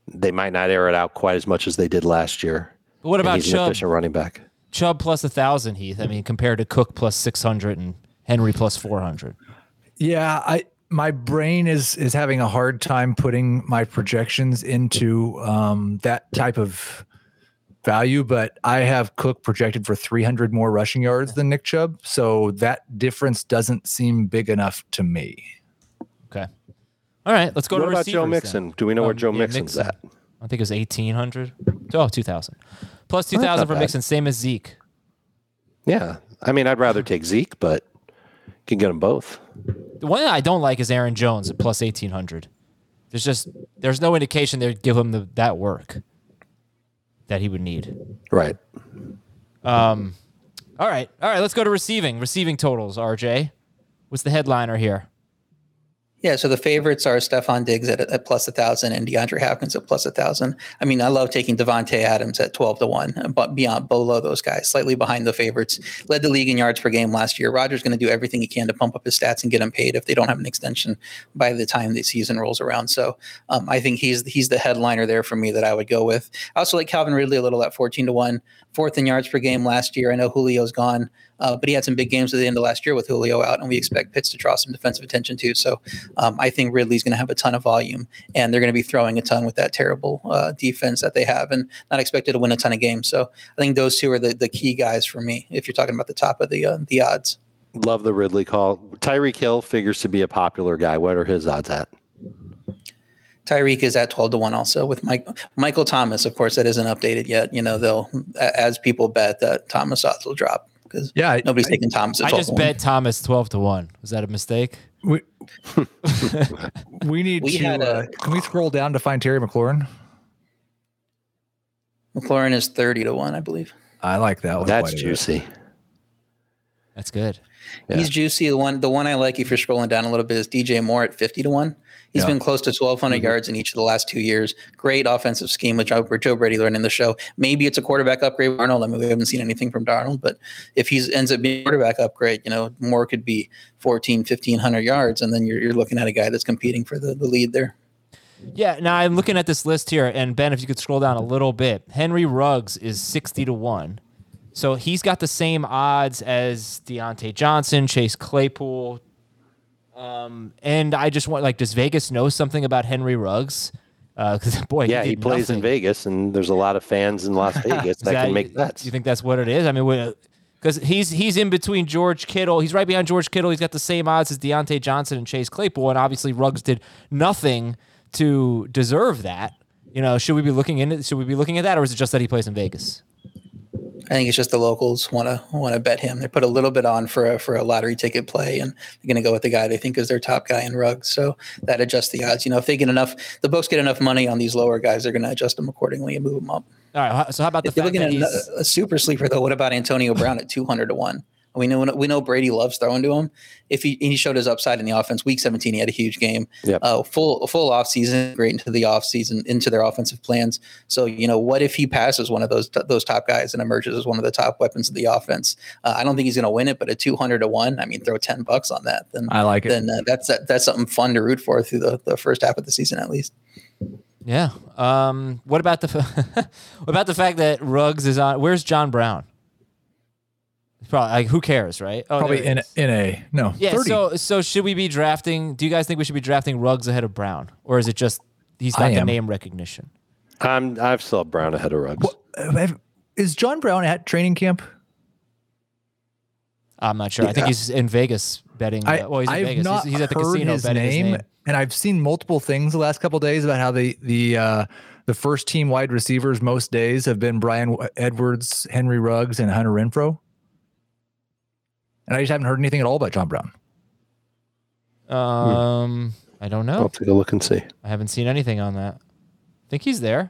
they might not air it out quite as much as they did last year. But what And about he's an Chubb? efficient running back. Chubb plus a thousand, Heath. I mean, compared to Cook plus six hundred and Henry plus four hundred. Yeah, I my brain is is having a hard time putting my projections into um, that type of value, but I have Cook projected for three hundred more rushing yards than Nick Chubb, so that difference doesn't seem big enough to me. Okay. All right, let's go What to about receivers. Joe Mixon? then. Do we know where Um, Joe yeah, Mixon's Mixon. at? I think it was eighteen hundred. Oh, two thousand. Plus two Well, that's thousand not for bad. Mixon, same as Zeke. Yeah. I mean, I'd rather take Zeke, but you can get them both. The one that I don't like is Aaron Jones at plus eighteen hundred. There's just there's no indication they'd give him the, that work that he would need. Right. Um, all right, all right. Let's go to receiving. Receiving totals. R J, what's the headliner here? Yeah, so the favorites are Stephon Diggs at, at plus a thousand and DeAndre Hopkins at plus a thousand. I mean, I love taking Devontae Adams at twelve to one, but beyond below those guys, slightly behind the favorites. Led the league in yards per game last year. Rodgers going to do everything he can to pump up his stats and get him paid if they don't have an extension by the time the season rolls around. So um, I think he's he's the headliner there for me that I would go with. I also like Calvin Ridley a little at fourteen to one, fourth in yards per game last year. I know Julio's gone. Uh, but he had some big games at the end of last year with Julio out, and we expect Pitts to draw some defensive attention too. So um, I think Ridley's going to have a ton of volume, and they're going to be throwing a ton with that terrible uh, defense that they have, and not expected to win a ton of games. So I think those two are the, the key guys for me if you're talking about the top of the uh, the odds. Love the Ridley call. Tyreek Hill figures to be a popular guy. What are his odds at? Tyreek is at twelve to one also with Mike, Michael Thomas. Of course, that isn't updated yet. You know, they'll, as people bet, that Thomas odds will drop. Because Yeah, nobody's I- taking Thomas at I twelve just to one. bet Thomas twelve to one. Was that a mistake? We, we need We to. had a- uh, can we scroll down to find Terry McLaurin? McLaurin is thirty to one, I believe. I like that one. That's quite a bit. juicy. That's good. Yeah. He's juicy. The one, the one I like, if you're scrolling down a little bit, is D J Moore at fifty to one. He's Yeah. been close to twelve hundred Mm-hmm. yards in each of the last two years. Great offensive scheme, which Joe, Joe Brady learned in the show. Maybe it's a quarterback upgrade with Arnold. I mean, we haven't seen anything from Darnold, but if he ends up being a quarterback upgrade, you know, Moore could be fourteen, fifteen hundred yards, and then you're, you're looking at a guy that's competing for the, the lead there. Yeah, now I'm looking at this list here, and Ben, if you could scroll down a little bit, Henry Ruggs is sixty to one. So he's got the same odds as Deontay Johnson, Chase Claypool. Um, and I just want, like, does Vegas know something about Henry Ruggs? Because, boy, Yeah, he, he did plays in nothing. Vegas, and there's a lot of fans in Las Vegas Is that, can make Do bets. you think that's what it is? I mean, because he's he's in between George Kittle. He's right behind George Kittle. He's got the same odds as Deontay Johnson and Chase Claypool, and obviously Ruggs did nothing to deserve that. You know, should we be looking into? Should we be looking at that, or is it just that he plays in Vegas? I think it's just the locals want to want to bet him. They put a little bit on for a, for a lottery ticket play, and they're going to go with the guy they think is their top guy in Ruggs. So that adjusts the odds. You know, if they get enough, the books get enough money on these lower guys, they're going to adjust them accordingly and move them up. All right. So how about the If you're fact looking that at he's a, a super sleeper, though, what about Antonio Brown at two hundred to one? We know we know Brady loves throwing to him. If he he showed his upside in the offense, week seventeen, he had a huge game. Yep. Uh, full full off season, great into the off season, into their offensive plans. So you know, what if he passes one of those those top guys and emerges as one of the top weapons of the offense? Uh, I don't think he's going to win it, but at two hundred to one, I mean, throw ten bucks on that. Then I like it. Then uh, that's that, that's something fun to root for through the, the first half of the season at least. yeah. Um. What about the what about the fact that Ruggs is on? Where's John Brown? Probably like who cares, right? Oh, Probably there it in is. in a no. Yeah, thirty. so so should we be drafting? Do you guys think we should be drafting Ruggs ahead of Brown, or is it just he's got I the am. name recognition? I'm I've still have Brown ahead of Ruggs. Uh, Is John Brown at training camp? I'm not sure. I think he's in Vegas betting. I, uh, well, he's in I've Vegas. not he's, he's at the heard casino his betting name, his name. and I've seen multiple things the last couple of days about how the the uh, the first team wide receivers most days have been Brian Edwards, Henry Ruggs, and Hunter Renfro. And I just haven't heard anything at all about John Brown. Um, I don't know. I'll take a look and see. I haven't seen anything on that. I think he's there.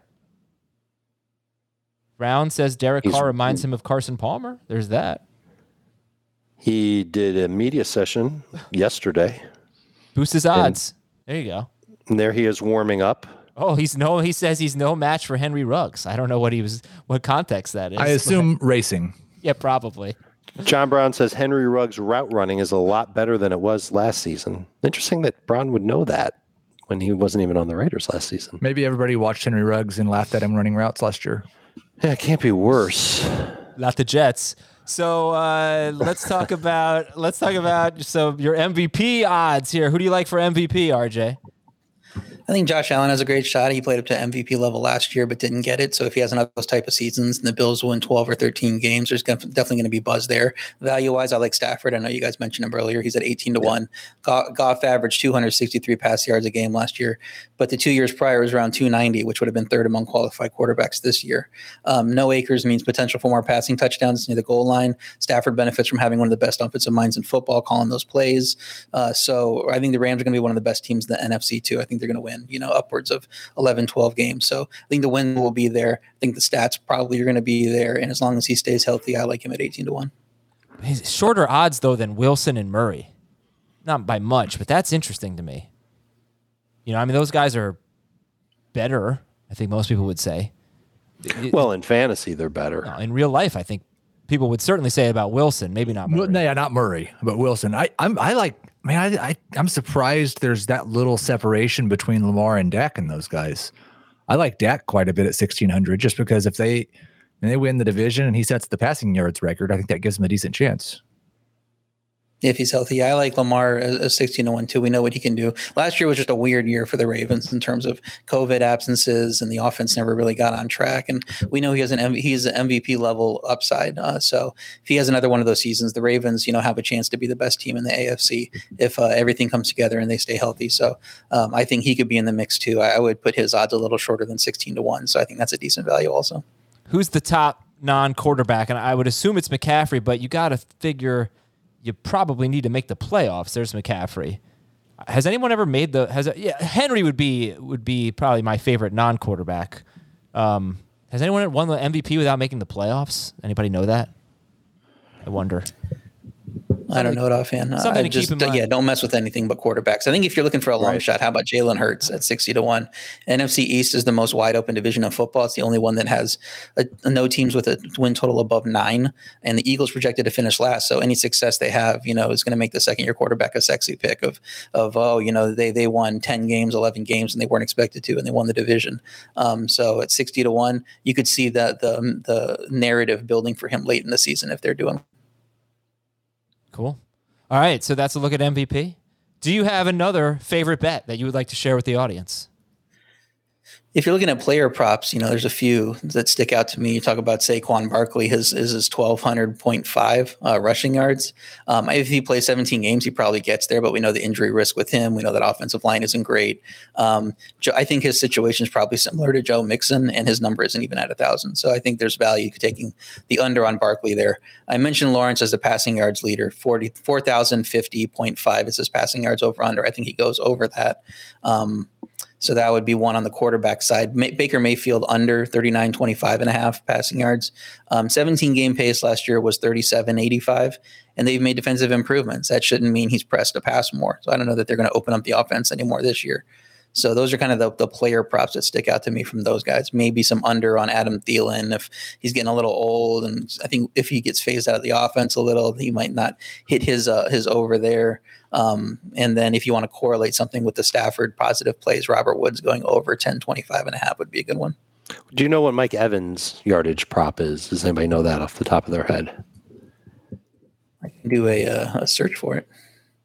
Brown says Derek He's- Carr reminds him of Carson Palmer. There's that. He did a media session yesterday, Boost his odds. There you go. and there he is warming up. Oh, he's no. He says he's no match for Henry Ruggs. I don't know what he was. What context that is. I assume racing. Yeah, probably. John Brown says Henry Ruggs' route running is a lot better than it was last season. Interesting that Brown would know that. when he wasn't even on the Raiders last season. Maybe everybody watched Henry Ruggs and laughed at him running routes last year. Yeah, it can't be worse. Not the Jets. So uh, let's talk about let's talk about so your M V P odds here. Who do you like for M V P, R J? I think Josh Allen has a great shot. He played up to M V P level last year, but didn't get it. So if he has another those type of seasons and the Bills win twelve or thirteen games, there's definitely going to be buzz there. Value-wise, I like Stafford. I know you guys mentioned him earlier. He's at eighteen to one. Goff averaged two hundred sixty-three pass yards a game last year, but the two years prior was around two ninety, which would have been third among qualified quarterbacks this year. Um, no Akers means potential for more passing touchdowns near the goal line. Stafford benefits from having one of the best offensive minds in football, calling those plays. Uh, so I think the Rams are going to be one of the best teams in the N F C too. I think they're going to win, you know, upwards of eleven, twelve games. So I think the win will be there. I think the stats probably are going to be there. And as long as he stays healthy, I like him at eighteen to one. He's shorter odds, though, than Wilson and Murray. Not by much, but that's interesting to me. You know, I mean, those guys are better, I think most people would say. Well, in fantasy, they're better. No, in real life, I think people would certainly say about Wilson, maybe not Murray. Well, no, yeah, not Murray, but Wilson. I, I'm, I like, man, I, I, I'm surprised there's that little separation between Lamar and Dak and those guys. I like Dak quite a bit at sixteen hundred, just because if they, and they win the division and he sets the passing yards record, I think that gives him a decent chance. If he's healthy, I like Lamar as sixteen to one too. We know what he can do. Last year was just a weird year for the Ravens in terms of COVID absences, and the offense never really got on track. And we know he has an M V P, he's an M V P level upside. Uh, so if he has another one of those seasons, the Ravens, you know, have a chance to be the best team in the A F C if uh, everything comes together and they stay healthy. So um, I think he could be in the mix too. I, I would put his odds a little shorter than sixteen to one. So I think that's a decent value also. Who's the top non-quarterback? And I would assume it's McCaffrey, but you got to figure you probably need to make the playoffs. There's McCaffrey. Has anyone ever made the? Has a, yeah, Henry would be would be probably my favorite non-quarterback. Um, has anyone won the M V P without making the playoffs? Anybody know that? I wonder. I don't know it offhand. Something I to just, keep in mind. Yeah, don't mess with anything but quarterbacks. I think if you're looking for a long Right. shot, how about Jalen Hurts at sixty to one? N F C East is the most wide open division of football. It's the only one that has a, a no teams with a win total above nine, and the Eagles projected to finish last. So any success they have, you know, is going to make the second year quarterback a sexy pick of of oh, you know, they they won ten games, eleven games, and they weren't expected to, and they won the division. Um, so at sixty to one, you could see that the the narrative building for him late in the season if they're doing. Cool. All right, so that's a look at M V P. Do you have another favorite bet that you would like to share with the audience? If you're looking at player props, you know, there's a few that stick out to me. You talk about Saquon Barkley, his is his twelve hundred point five uh, rushing yards. Um, if he plays seventeen games, he probably gets there, but we know the injury risk with him. We know that offensive line isn't great. Um, I think his situation is probably similar to Joe Mixon, and his number isn't even at a thousand. So I think there's value taking the under on Barkley there. I mentioned Lawrence as the passing yards leader. four thousand fifty point five is his passing yards over under. I think he goes over that. Um, So that would be one on the quarterback side. May- Baker Mayfield under thirty-nine twenty-five and a half passing yards. Um, seventeen game pace last year was thirty-seven eighty-five, and they've made defensive improvements. That shouldn't mean he's pressed to pass more. So I don't know that they're going to open up the offense anymore this year. So those are kind of the, the player props that stick out to me from those guys. Maybe some under on Adam Thielen if he's getting a little old, and I think if he gets phased out of the offense a little, he might not hit his uh, his over there. Um, and then if you want to correlate something with the Stafford positive plays, Robert Woods going over ten twenty-five and a half would be a good one. Do you know what Mike Evans' yardage prop is? Does anybody know that off the top of their head? I can do a, uh, a search for it.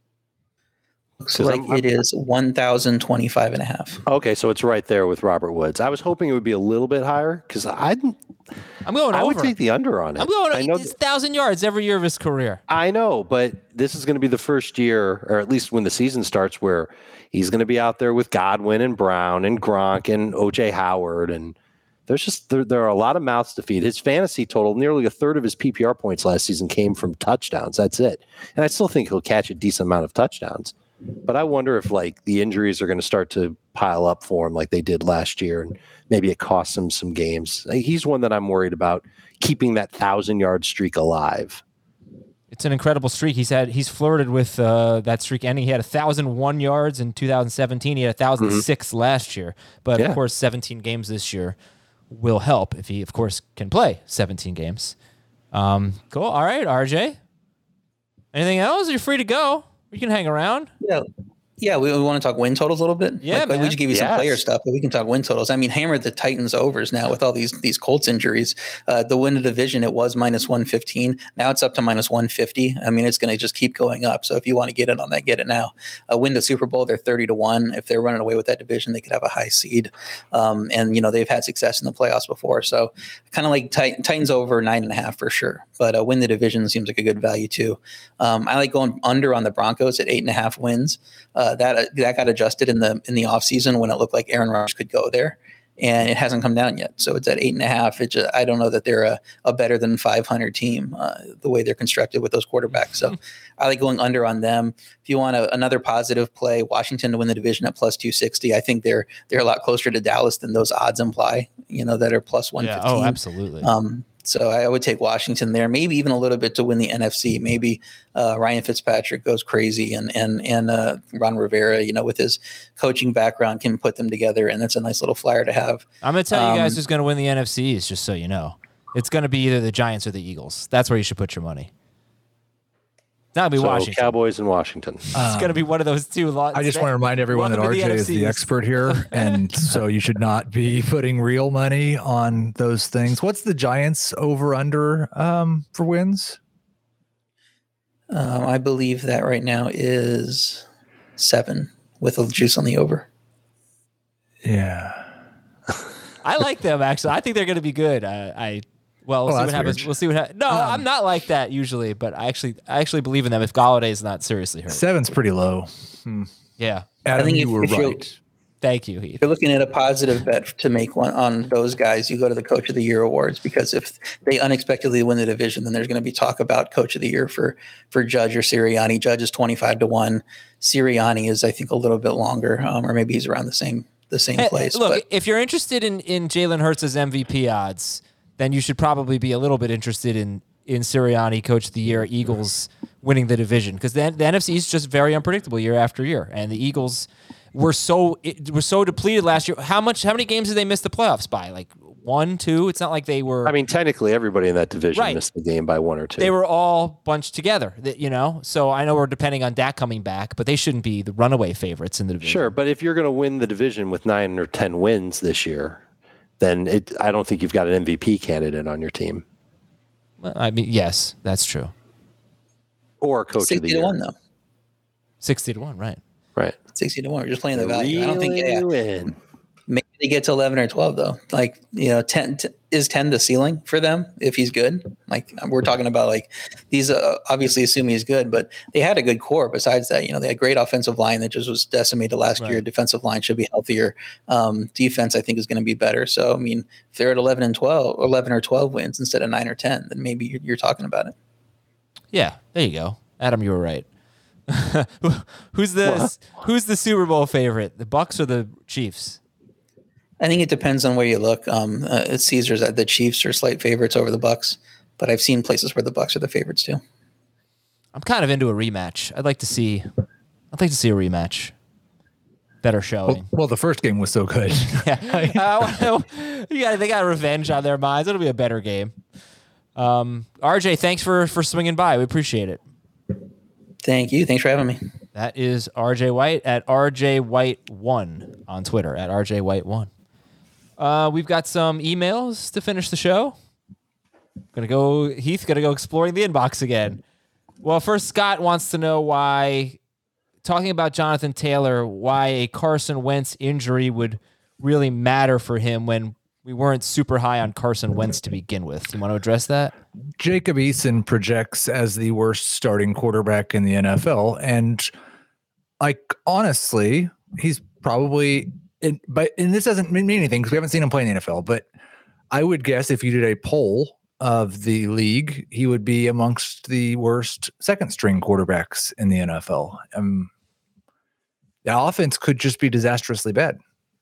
Looks 'Cause like I'm- it is one thousand twenty-five and a half. Okay, so it's right there with Robert Woods. I was hoping it would be a little bit higher because I I'm going I over. would take the under on it. I'm going I know one thousand yards every year of his career. I know, but this is going to be the first year, or at least when the season starts, where he's going to be out there with Godwin and Brown and Gronk and O J Howard, and there's just there, there are a lot of mouths to feed. His fantasy total, nearly a third of his P P R points last season came from touchdowns. That's it, and I still think he'll catch a decent amount of touchdowns. But I wonder if like the injuries are going to start to pile up for him like they did last year, and maybe it costs him some games. He's one that I'm worried about keeping that thousand yard streak alive. It's an incredible streak. He's had he's flirted with uh, that streak ending. He had one thousand one yards in two thousand seventeen. He had one thousand six mm-hmm. last year. But, yeah. of course, seventeen games this year will help if he, of course, can play seventeen games. Um, cool. All right, R J. Anything else? You're free to go. You can hang around. Yeah. Yeah, we, we want to talk win totals a little bit. Yeah, like, man. we just gave you some Yes. player stuff, but we can talk win totals. I mean, hammered the Titans overs now with all these these Colts injuries. Uh, the win of the division, it was minus one fifteen. Now it's up to minus one fifty. I mean, it's going to just keep going up. So if you want to get in on that, get it now. Uh, win the Super Bowl, they're thirty to one. If they're running away with that division, they could have a high seed. Um, and you know they've had success in the playoffs before. So kind of like Tit- Titans over nine and a half for sure. But uh, win the division seems like a good value too. Um, I like going under on the Broncos at eight and a half wins. Uh, that uh, that got adjusted in the in the offseason when it looked like Aaron Rodgers could go there, and it hasn't come down yet. So it's at eight and a half. It just, I don't know that they're a, a better than five hundred team uh, the way they're constructed with those quarterbacks. So I like going under on them. If you want a, another positive play, Washington to win the division at plus two sixty. I think they're they're a lot closer to Dallas than those odds imply. You know that are plus one fifteen. Yeah. Oh, absolutely. Um, So I would take Washington there, maybe even a little bit to win the N F C. Maybe uh, Ryan Fitzpatrick goes crazy, and and and uh, Ron Rivera, you know, with his coaching background, can put them together, and that's a nice little flyer to have. I'm going to tell you guys Um, who's going to win the N F C is just so you know. It's going to be either the Giants or the Eagles. That's where you should put your money. That'll be So Washington. Cowboys in Washington. It's going to be one of those two. Lo- I just want to remind everyone that Welcome R to the J is the N F Cs. expert here, and so you should not be putting real money on those things. What's the Giants over under um, for wins? Um, I believe that right now is seven with a juice on the over. Yeah. I like them actually. I think they're going to be good. I, I well, we'll Oh, see what that's happens. weird. We'll see what happens. No, Um, I'm not like that usually, but I actually, I actually believe in them if Galladay is not seriously hurt. Seven's pretty low. Yeah. Adam, think you if- were if you're- right. Thank you, Heath. If you're looking at a positive bet to make one on those guys, you go to the Coach of the Year awards, because if they unexpectedly win the division, then there's going to be talk about Coach of the Year for for Judge or Sirianni. Judge is twenty-five to one. Sirianni is, I think, a little bit longer, um, or maybe he's around the same the same Hey, place. look, but if you're interested in in Jalen Hurts' M V P odds, then you should probably be a little bit interested in in Sirianni, Coach of the Year, Eagles winning the division, because the, the N F C is just very unpredictable year after year, and the Eagles were so it, were so depleted last year. How much? How many games did they miss the playoffs by? Like one, two? It's not like they were. I mean, technically, everybody in that division Right. missed the game by one or two. they were all bunched together, that- you know. So I know we're depending on Dak coming back, but they shouldn't be the runaway favorites in the division. Sure, but if you're going to win the division with nine or ten wins this year, then it, I don't think you've got an M V P candidate on your team Well, I mean, yes, that's true. or coach of the sixty to year. one though. Sixty to one, right? Right. Sixty to one. We're just playing the value. I don't think. Really Yeah, win. maybe they get to eleven or twelve though. Like, you know, ten t- is ten the ceiling for them if he's good. Like, we're talking about like these uh, obviously assume he's good, but they had a good core. Besides that, you know, they had great offensive line that just was decimated last Right. year. Defensive line should be healthier. Um, defense, I think, is going to be better. So, I mean, if they're at eleven and twelve, or eleven or twelve wins instead of nine or ten, then maybe you're, you're talking about it. Yeah, there you go, Adam. You were right. who's the Who's the Super Bowl favorite? The Bucks or the Chiefs? I think it depends on where you look. Um, uh, it's Caesars that the Chiefs are slight favorites over the Bucks, but I've seen places where the Bucks are the favorites too. I'm kind of into a rematch. I'd like to see. I'd like to see a rematch. Better showing. Well, well, the first game was so good. Yeah, uh, yeah, they got revenge on their minds. It'll be a better game. Um, R J, thanks for for swinging by. We appreciate it. Thank you. Thanks for having me. That is R J White at R J White one on Twitter, at R J White one. Uh, we've got some emails to finish the show. Gonna go, Heath, gonna go exploring the inbox again. Well, first, Scott wants to know why, talking about Jonathan Taylor, why a Carson Wentz injury would really matter for him when we weren't super high on Carson Wentz to begin with. You want to address that? Jacob Eason projects as the worst starting quarterback in the N F L. And like, honestly, he's probably, in, but, and this doesn't mean anything because we haven't seen him play in the N F L, but I would guess if you did a poll of the league, he would be amongst the worst second string quarterbacks in the N F L. Um, the offense could just be disastrously bad.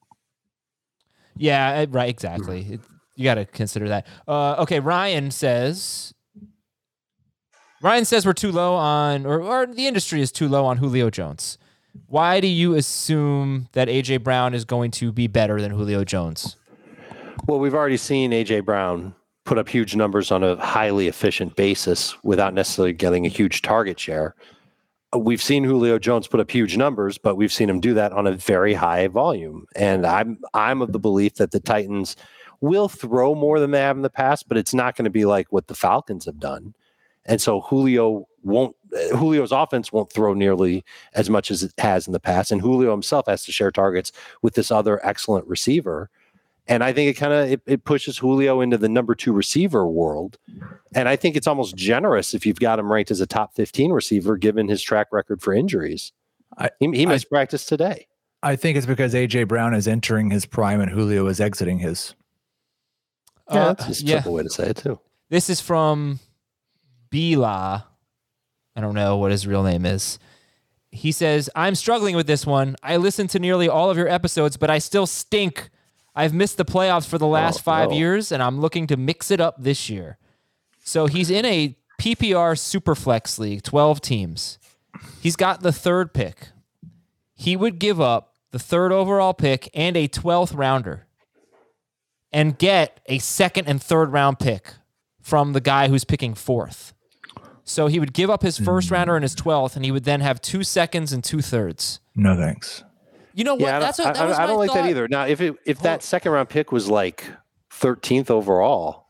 Yeah, eh, right, exactly. It, you got to consider that. Uh, okay, Ryan says, Ryan says we're too low on, or, or the industry is too low on Julio Jones. Why do you assume that A J Brown is going to be better than Julio Jones? Well, we've already seen A J Brown put up huge numbers on a highly efficient basis without necessarily getting a huge target share. we've seen Julio Jones put up huge numbers, but we've seen him do that on a very high volume. And I'm I'm of the belief that the Titans will throw more than they have in the past, but it's not going to be like what the Falcons have done. And so Julio won't Julio's offense won't throw nearly as much as it has in the past. And Julio himself has to share targets with this other excellent receiver. And I think it kind of it, it pushes Julio into the number two receiver world. And I think it's almost generous if you've got him ranked as a top fifteen receiver, given his track record for injuries. I, he he missed I, practice today. I think it's because A J Brown is entering his prime and Julio is exiting his. Yeah, Uh, that's just a yeah. simple way to say it too. This is from Bila. I don't know what his real name is. He says, I'm struggling with this one. I listened to nearly all of your episodes, but I still stink. I've missed the playoffs for the last Oh, five no. years, and I'm looking to mix it up this year. So he's in a P P R Superflex League, twelve teams. He's got the third pick. He would give up the third overall pick and a twelfth rounder and get a second and third round pick from the guy who's picking fourth. So he would give up his first rounder and his twelfth, and he would then have two seconds and two thirds. No thanks. You know what? Yeah, I don't, That's what, that I, was I my don't like thought. that either. Now, if it if that second round pick was like thirteenth overall,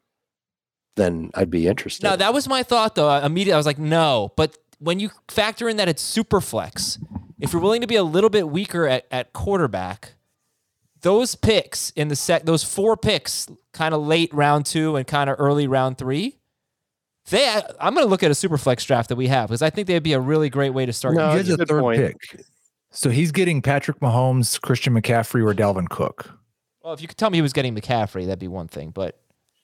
then I'd be interested. No, that was my thought, though. Immediately, I was like, no. But when you factor in that it's super flex, if you're willing to be a little bit weaker at, at quarterback, those picks in the sec, those four picks, kind of late round two and kind of early round three, they. I'm going to look at a super flex draft that we have because I think they'd be a really great way to start. No, He that's has a a good third point. pick. So he's getting Patrick Mahomes, Christian McCaffrey, or Dalvin Cook. Well, if you could tell me he was getting McCaffrey, that'd be one thing. But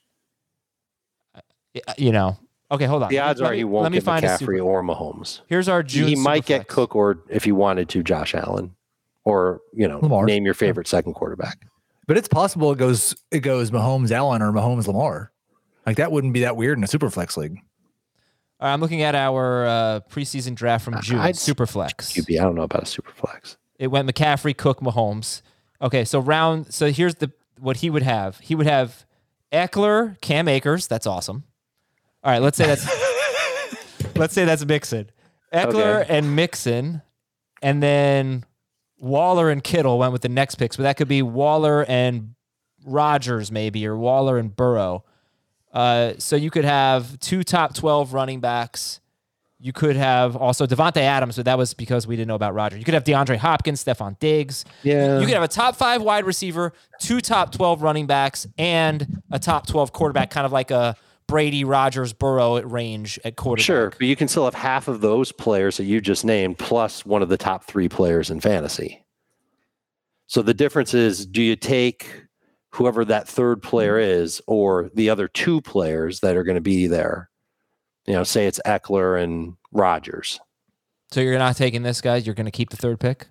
uh, you know, okay, hold on. The odds Let are me- he won't let me get find a super- McCaffrey or Mahomes. Here's our He, June. he might get Superflex. Cook or, if he wanted to, Josh Allen, or you know, Lamar. name your favorite second quarterback. But it's possible it goes it goes Mahomes Allen or Mahomes Lamar. Like that wouldn't be that weird in a super flex league. All right, I'm looking at our uh, preseason draft from June. I'd- Superflex. Q B, I don't know about a super flex. It went McCaffrey, Cook, Mahomes. Okay, so round. So here's the what he would have. He would have Eckler, Cam Akers. That's awesome. All right, let's say that's let's say that's Mixon. Eckler Okay. and Mixon, and then Waller and Kittle went with the next picks, but that could be Waller and Rodgers maybe, or Waller and Burrow. Uh, so you could have two top twelve running backs. You could have also Devontae Adams, but that was because we didn't know about Rodgers. You could have DeAndre Hopkins, Stephon Diggs. Yeah. You could have a top five wide receiver, two top twelve running backs, and a top twelve quarterback, kind of like a Brady, Rodgers, Burrow at range at quarterback. Sure, but you can still have half of those players that you just named plus one of the top three players in fantasy. So the difference is, do you take whoever that third player is or the other two players that are going to be there? You know, say it's Eckler and Rodgers. So you're not taking this, guys? You're going to keep the third pick?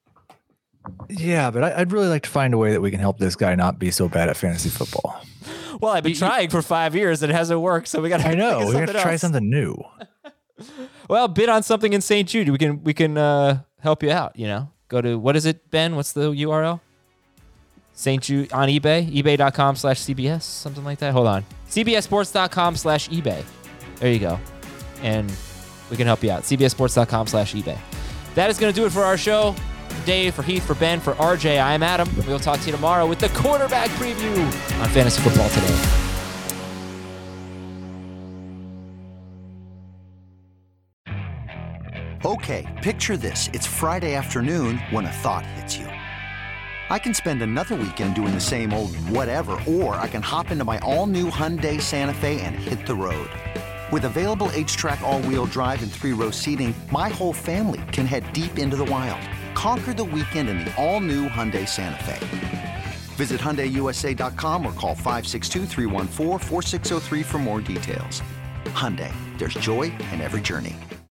Yeah, but I, I'd really like to find a way that we can help this guy not be so bad at fantasy football. Well, I've been trying for five years and it hasn't worked, so we got to. I know. We have to try else. something new. Well, bid on something in Saint Jude. We can we can uh, help you out. You know, go to what is it, Ben? What's the U R L? Saint Jude on eBay, ebay.com slash CBS, something like that. Hold on, cbssports.com slash eBay. There you go, and we can help you out. cbssports.com slash eBay. That is going to do it for our show. For Dave, for Heath, for Ben, for R J, I'm Adam. We'll talk to you tomorrow with the quarterback preview on Fantasy Football Today. Okay, picture this. It's Friday afternoon when a thought hits you. I can spend another weekend doing the same old whatever, or I can hop into my all-new Hyundai Santa Fe and hit the road. With available H-Track all-wheel drive and three-row seating, my whole family can head deep into the wild. Conquer the weekend in the all-new Hyundai Santa Fe. Visit Hyundai U S A dot com or call five six two, three one four, four six zero three for more details. Hyundai, there's joy in every journey.